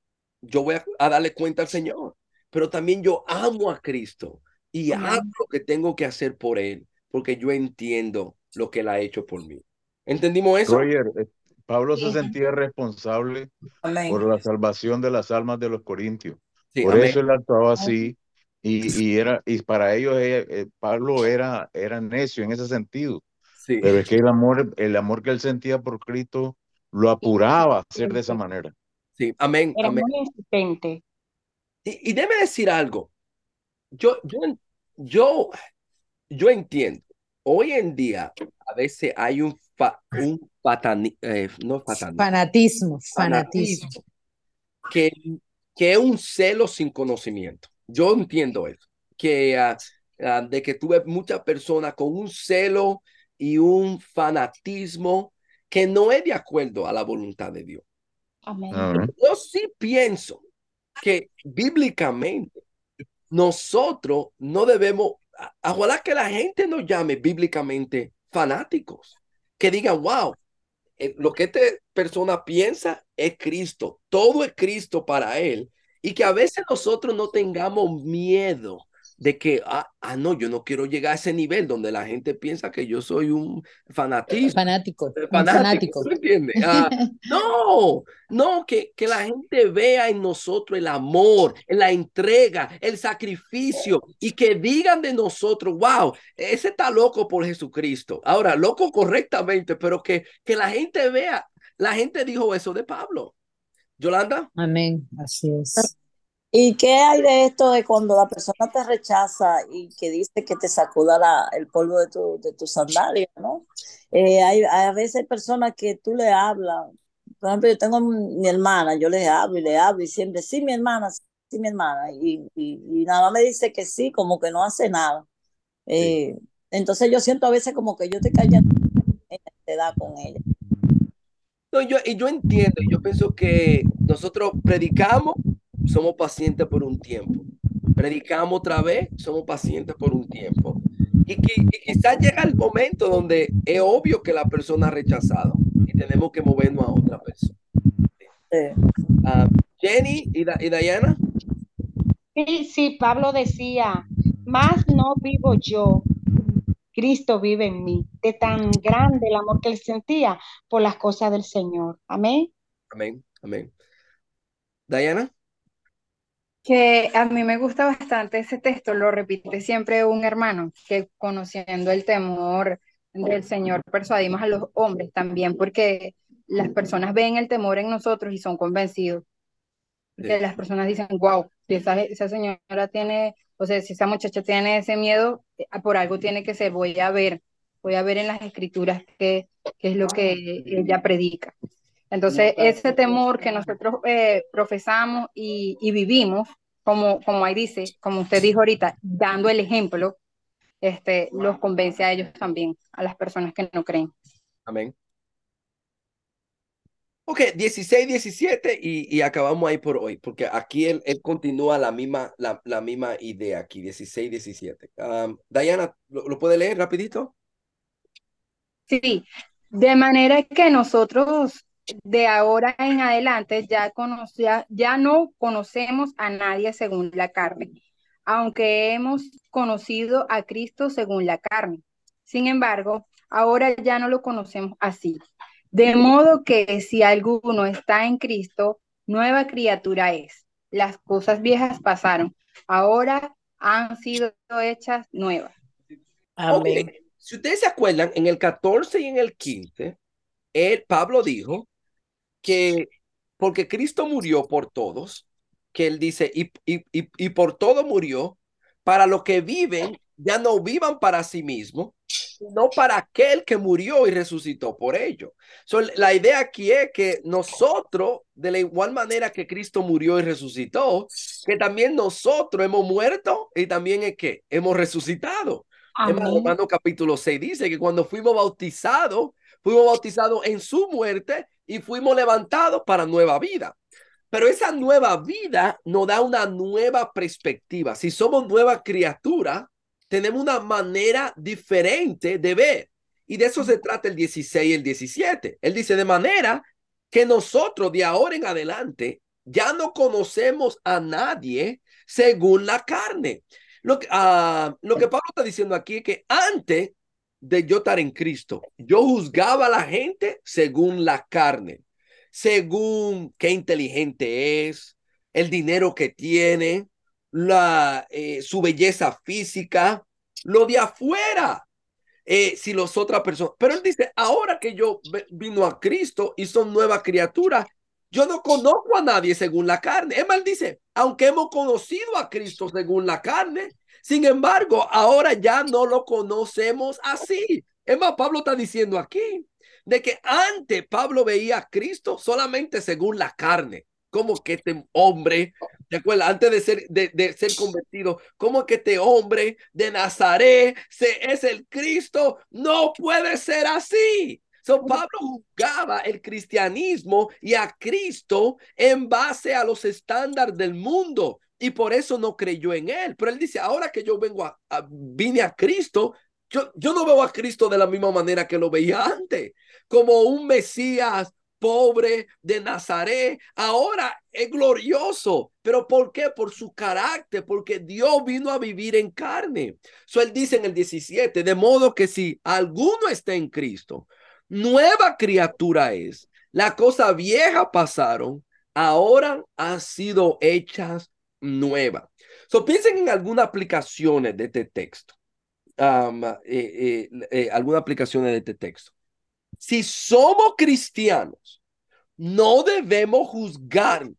Yo voy a, a darle cuenta al Señor, pero también yo amo a Cristo y Amén. Hago lo que tengo que hacer por Él, porque yo entiendo lo que Él ha hecho por mí. ¿Entendimos eso? Roger, Pablo sí. se sentía responsable Amén. Por la salvación de las almas de los corintios. Sí, por amén. Eso él actuaba así y, y, era, y para ellos eh, Pablo era, era necio en ese sentido. Sí. Pero es que el amor, el amor que él sentía por Cristo lo apuraba a hacer de esa manera. Sí, amén. Era amén. muy insistente. Y, y debe decir algo. Yo, yo, yo, yo entiendo. Hoy en día, a veces hay un, fa, un patani, eh, no patani, fanatismo, fanatismo, fanatismo. Que, que es un celo sin conocimiento. Yo entiendo eso. Que uh, uh, de que tuve muchas personas con un celo y un fanatismo que no es de acuerdo a la voluntad de Dios. Amén. Uh-huh. Yo sí pienso que bíblicamente nosotros no debemos, ojalá que la gente nos llame bíblicamente fanáticos, que digan, wow, eh, lo que esta persona piensa es Cristo, todo es Cristo para él, y que a veces nosotros no tengamos miedo de que, ah, ah, no, yo no quiero llegar a ese nivel donde la gente piensa que yo soy un fanatismo. Fanático. Fanático, un fanático. ¿Tú entiendes? Ah, no, no, que, que la gente vea en nosotros el amor, la entrega, el sacrificio y que digan de nosotros, wow, ese está loco por Jesucristo. Ahora, loco correctamente, pero que, que la gente vea, la gente dijo eso de Pablo. Yolanda. Amén, así es. ¿Y qué hay de esto de cuando la persona te rechaza y que dice que te sacuda la, el polvo de tu, de tu sandalia, ¿no? Eh, hay, hay a veces personas que tú le hablas, por ejemplo, yo tengo mi hermana, yo le hablo y le hablo y siempre, sí, mi hermana, sí, mi hermana, y, y, y nada más me dice que sí, como que no hace nada. Eh, sí. Entonces yo siento a veces como que yo estoy callando en la edad con ella. No, yo, y yo entiendo, yo pienso que nosotros predicamos, somos pacientes por un tiempo, predicamos otra vez, somos pacientes por un tiempo. Y, qui- y quizás llega el momento donde es obvio que la persona ha rechazado y tenemos que movernos a otra persona. Sí. Ah, Jenny y, Da- y Diana. Sí, sí, Pablo decía, más no vivo yo, Cristo vive en mí, de tan grande el amor que él sentía por las cosas del Señor. Amén. Amén, amén. Diana. Que a mí me gusta bastante ese texto, lo repite siempre un hermano, que conociendo el temor del Señor persuadimos a los hombres también, porque las personas ven el temor en nosotros y son convencidos. Que Sí. las personas dicen, wow, si esa, esa señora tiene, o sea, si esa muchacha tiene ese miedo, eh, por algo tiene que ser, voy a ver, voy a ver en las escrituras qué, qué es lo que ella predica. Entonces, ese temor que nosotros eh, profesamos y, y vivimos, como, como ahí dice, como usted dijo ahorita, dando el ejemplo, este, los convence a ellos también, a las personas que no creen. Amén. Ok, dieciséis, diecisiete y, y acabamos ahí por hoy, porque aquí él, él continúa la misma, la, la misma idea aquí, dieciséis, diecisiete. Um, Diana, ¿lo, lo puede leer rapidito? Sí, de manera que nosotros de ahora en adelante ya, conocía, ya no conocemos a nadie según la carne, aunque hemos conocido a Cristo según la carne. Sin embargo, ahora ya no lo conocemos así. De modo que si alguno está en Cristo, nueva criatura es. Las cosas viejas pasaron, ahora han sido hechas nuevas. Ok, Amén. si ustedes se acuerdan, en el catorce y en el quince, él, Pablo dijo que porque Cristo murió por todos, que él dice, y, y, y, y por todo murió, para los que viven, ya no vivan para sí mismos, sino para aquel que murió y resucitó por ello. So, la idea aquí es que nosotros, de la igual manera que Cristo murió y resucitó, que también nosotros hemos muerto y también es que hemos resucitado. Es más, Amén. Romanos capítulo seis dice que cuando fuimos bautizados, fuimos bautizados en su muerte y fuimos levantados para nueva vida. Pero esa nueva vida nos da una nueva perspectiva. Si somos nueva criatura, tenemos una manera diferente de ver. Y de eso se trata el dieciséis y el diecisiete. Él dice, de manera que nosotros de ahora en adelante ya no conocemos a nadie según la carne. Lo que, uh, lo que Pablo está diciendo aquí es que antes de yo estar en Cristo, yo juzgaba a la gente según la carne, según qué inteligente es, el dinero que tiene, la, eh, su belleza física, lo de afuera, eh, si los otras personas. Pero él dice, ahora que yo vino a Cristo y son nueva criatura, yo no conozco a nadie según la carne. Es más, dice, aunque hemos conocido a Cristo según la carne, sin embargo, ahora ya no lo conocemos así. Es más, Pablo está diciendo aquí de que antes Pablo veía a Cristo solamente según la carne, como que este hombre, ¿te acuerdas? Antes de ser, de, de ser convertido, como que este hombre de Nazaret se, es el Cristo, no puede ser así. So, Pablo juzgaba el cristianismo y a Cristo en base a los estándares del mundo y por eso no creyó en él. Pero él dice, ahora que yo vengo a, a vine a Cristo, yo, yo no veo a Cristo de la misma manera que lo veía antes, como un Mesías pobre de Nazaret, ahora es glorioso. ¿Pero por qué? Por su carácter, porque Dios vino a vivir en carne. So, él dice en el diecisiete, de modo que si alguno está en Cristo, nueva criatura es. Las cosas viejas pasaron, ahora han sido hechas nuevas. So, piensen en algunas aplicaciones de este texto. Um, eh, eh, eh, algunas aplicaciones de este texto. Si somos cristianos, no debemos juzgar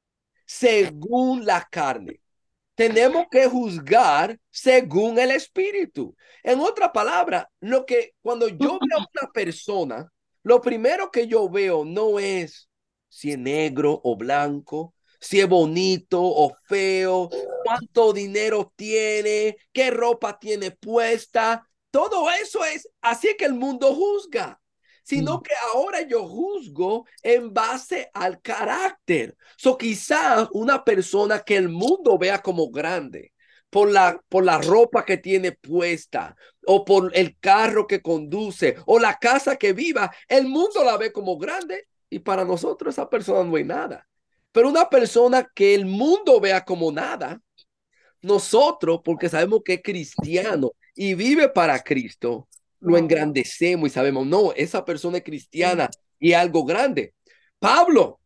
según la carne. Tenemos que juzgar según el espíritu. En otra palabra, lo que cuando yo veo a una persona, lo primero que yo veo no es si es negro o blanco, si es bonito o feo, cuánto dinero tiene, qué ropa tiene puesta. Todo eso es así que el mundo juzga. sino que ahora yo juzgo en base al carácter. So, quizás una persona que el mundo vea como grande, por la, por la ropa que tiene puesta, o por el carro que conduce, o la casa que viva, el mundo la ve como grande, y para nosotros esa persona no es nada. Pero una persona que el mundo vea como nada, nosotros, porque sabemos que es cristiano y vive para Cristo, lo engrandecemos y sabemos, no, esa persona es cristiana y es algo grande. Pablo,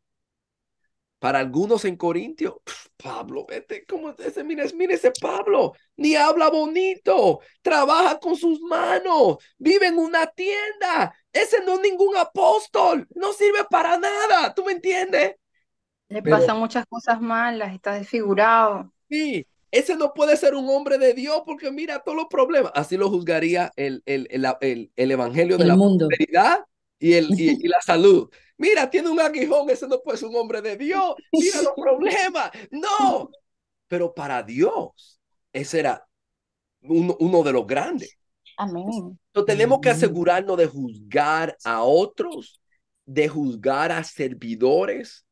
para algunos en Corintios, Pablo, vete, como ese, mire, mire ese Pablo, ni habla bonito, trabaja con sus manos, vive en una tienda, ese no es ningún apóstol, no sirve para nada, ¿tú me entiendes? Le Pero pasan muchas cosas malas, está desfigurado. sí, ese no puede ser un hombre de Dios porque mira todos los problemas. Así lo juzgaría el, el, el, el, el evangelio de El la mundo. prosperidad y, el, y, y la salud. Mira, tiene un aguijón, ese no puede ser un hombre de Dios. Mira los problemas. No, pero para Dios, ese era uno, uno de los grandes. Amén. Entonces, tenemos que asegurarnos de juzgar a otros, de juzgar a servidores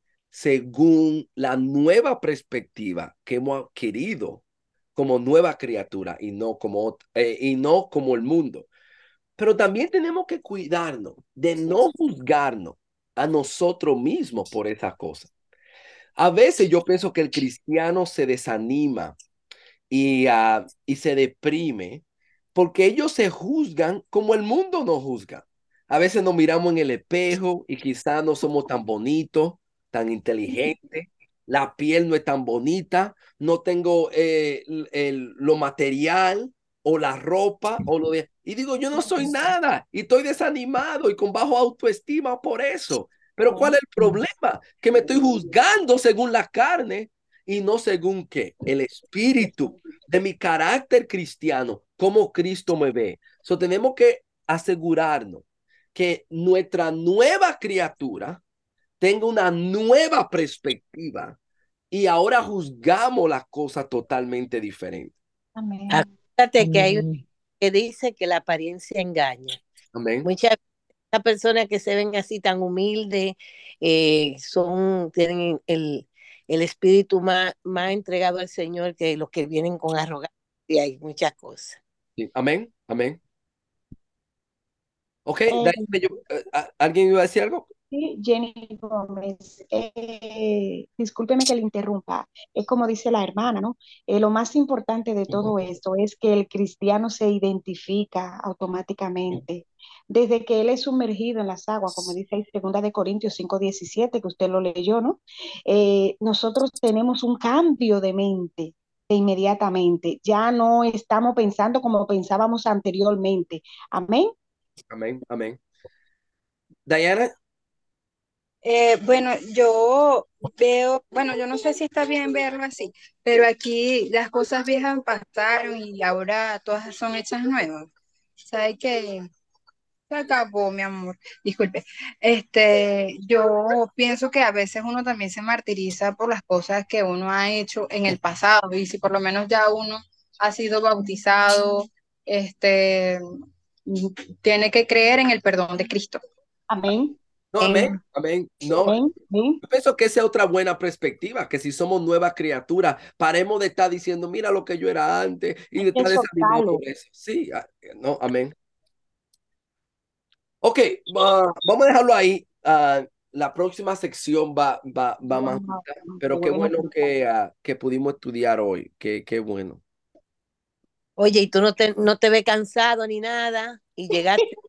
según la nueva perspectiva que hemos adquirido como nueva criatura y no como, eh, y no como el mundo. Pero también tenemos que cuidarnos de no juzgarnos a nosotros mismos por esas cosas. A veces yo pienso que el cristiano se desanima y, uh, y se deprime porque ellos se juzgan como el mundo nos juzga. A veces nos miramos en el espejo y quizás no somos tan bonitos, tan inteligentes, la piel no es tan bonita, no tengo eh, el, el, lo material o la ropa o lo de... Y digo, yo no soy nada y estoy desanimado y con bajo autoestima por eso. Pero ¿cuál es el problema? Que me estoy juzgando según la carne y no según qué, el espíritu de mi carácter cristiano, como Cristo me ve. So, tenemos que asegurarnos que nuestra nueva criatura tenga una nueva perspectiva y ahora juzgamos las cosas totalmente diferentes. Amén. Acuérdate que hay un que dice que la apariencia engaña. Amén. Muchas personas que se ven así tan humildes eh, son, tienen el, el espíritu más, más entregado al Señor que los que vienen con arrogancia y hay muchas cosas. Sí. Amén, amén. Ok, Eh, Dani, yo, eh, ¿alguien iba a decir algo? Sí, Jenny Gómez, eh, discúlpeme que le interrumpa. Es como dice la hermana, ¿no? Eh, lo más importante de todo esto es que el cristiano se identifica automáticamente. Desde que él es sumergido en las aguas, como dice ahí segunda de Corintios cinco diecisiete, que usted lo leyó, ¿no? Eh, nosotros tenemos un cambio de mente de inmediatamente. Ya no estamos pensando como pensábamos anteriormente. Amén. Amén, amén. Diana. Eh, bueno, yo veo, bueno, yo no sé si está bien verlo así, pero aquí las cosas viejas pasaron y ahora todas son hechas nuevas. ¿Sabes qué? Se acabó, mi amor. Disculpe. Este, yo pienso que a veces uno también se martiriza por las cosas que uno ha hecho en el pasado y si por lo menos ya uno ha sido bautizado, este, tiene que creer en el perdón de Cristo. Amén. No, amén, amén. No, Amén. Amén. yo pienso que esa es otra buena perspectiva, que si somos nuevas criaturas, paremos de estar diciendo, mira lo que yo era antes y de estar desanimado por eso. Sí, no, amén. Ok, uh, vamos a dejarlo ahí. Uh, la próxima sección va, va, va más, pero qué bueno que, uh, que pudimos estudiar hoy. Qué, qué bueno. Oye, y tú no te, no te ves cansado ni nada y llegaste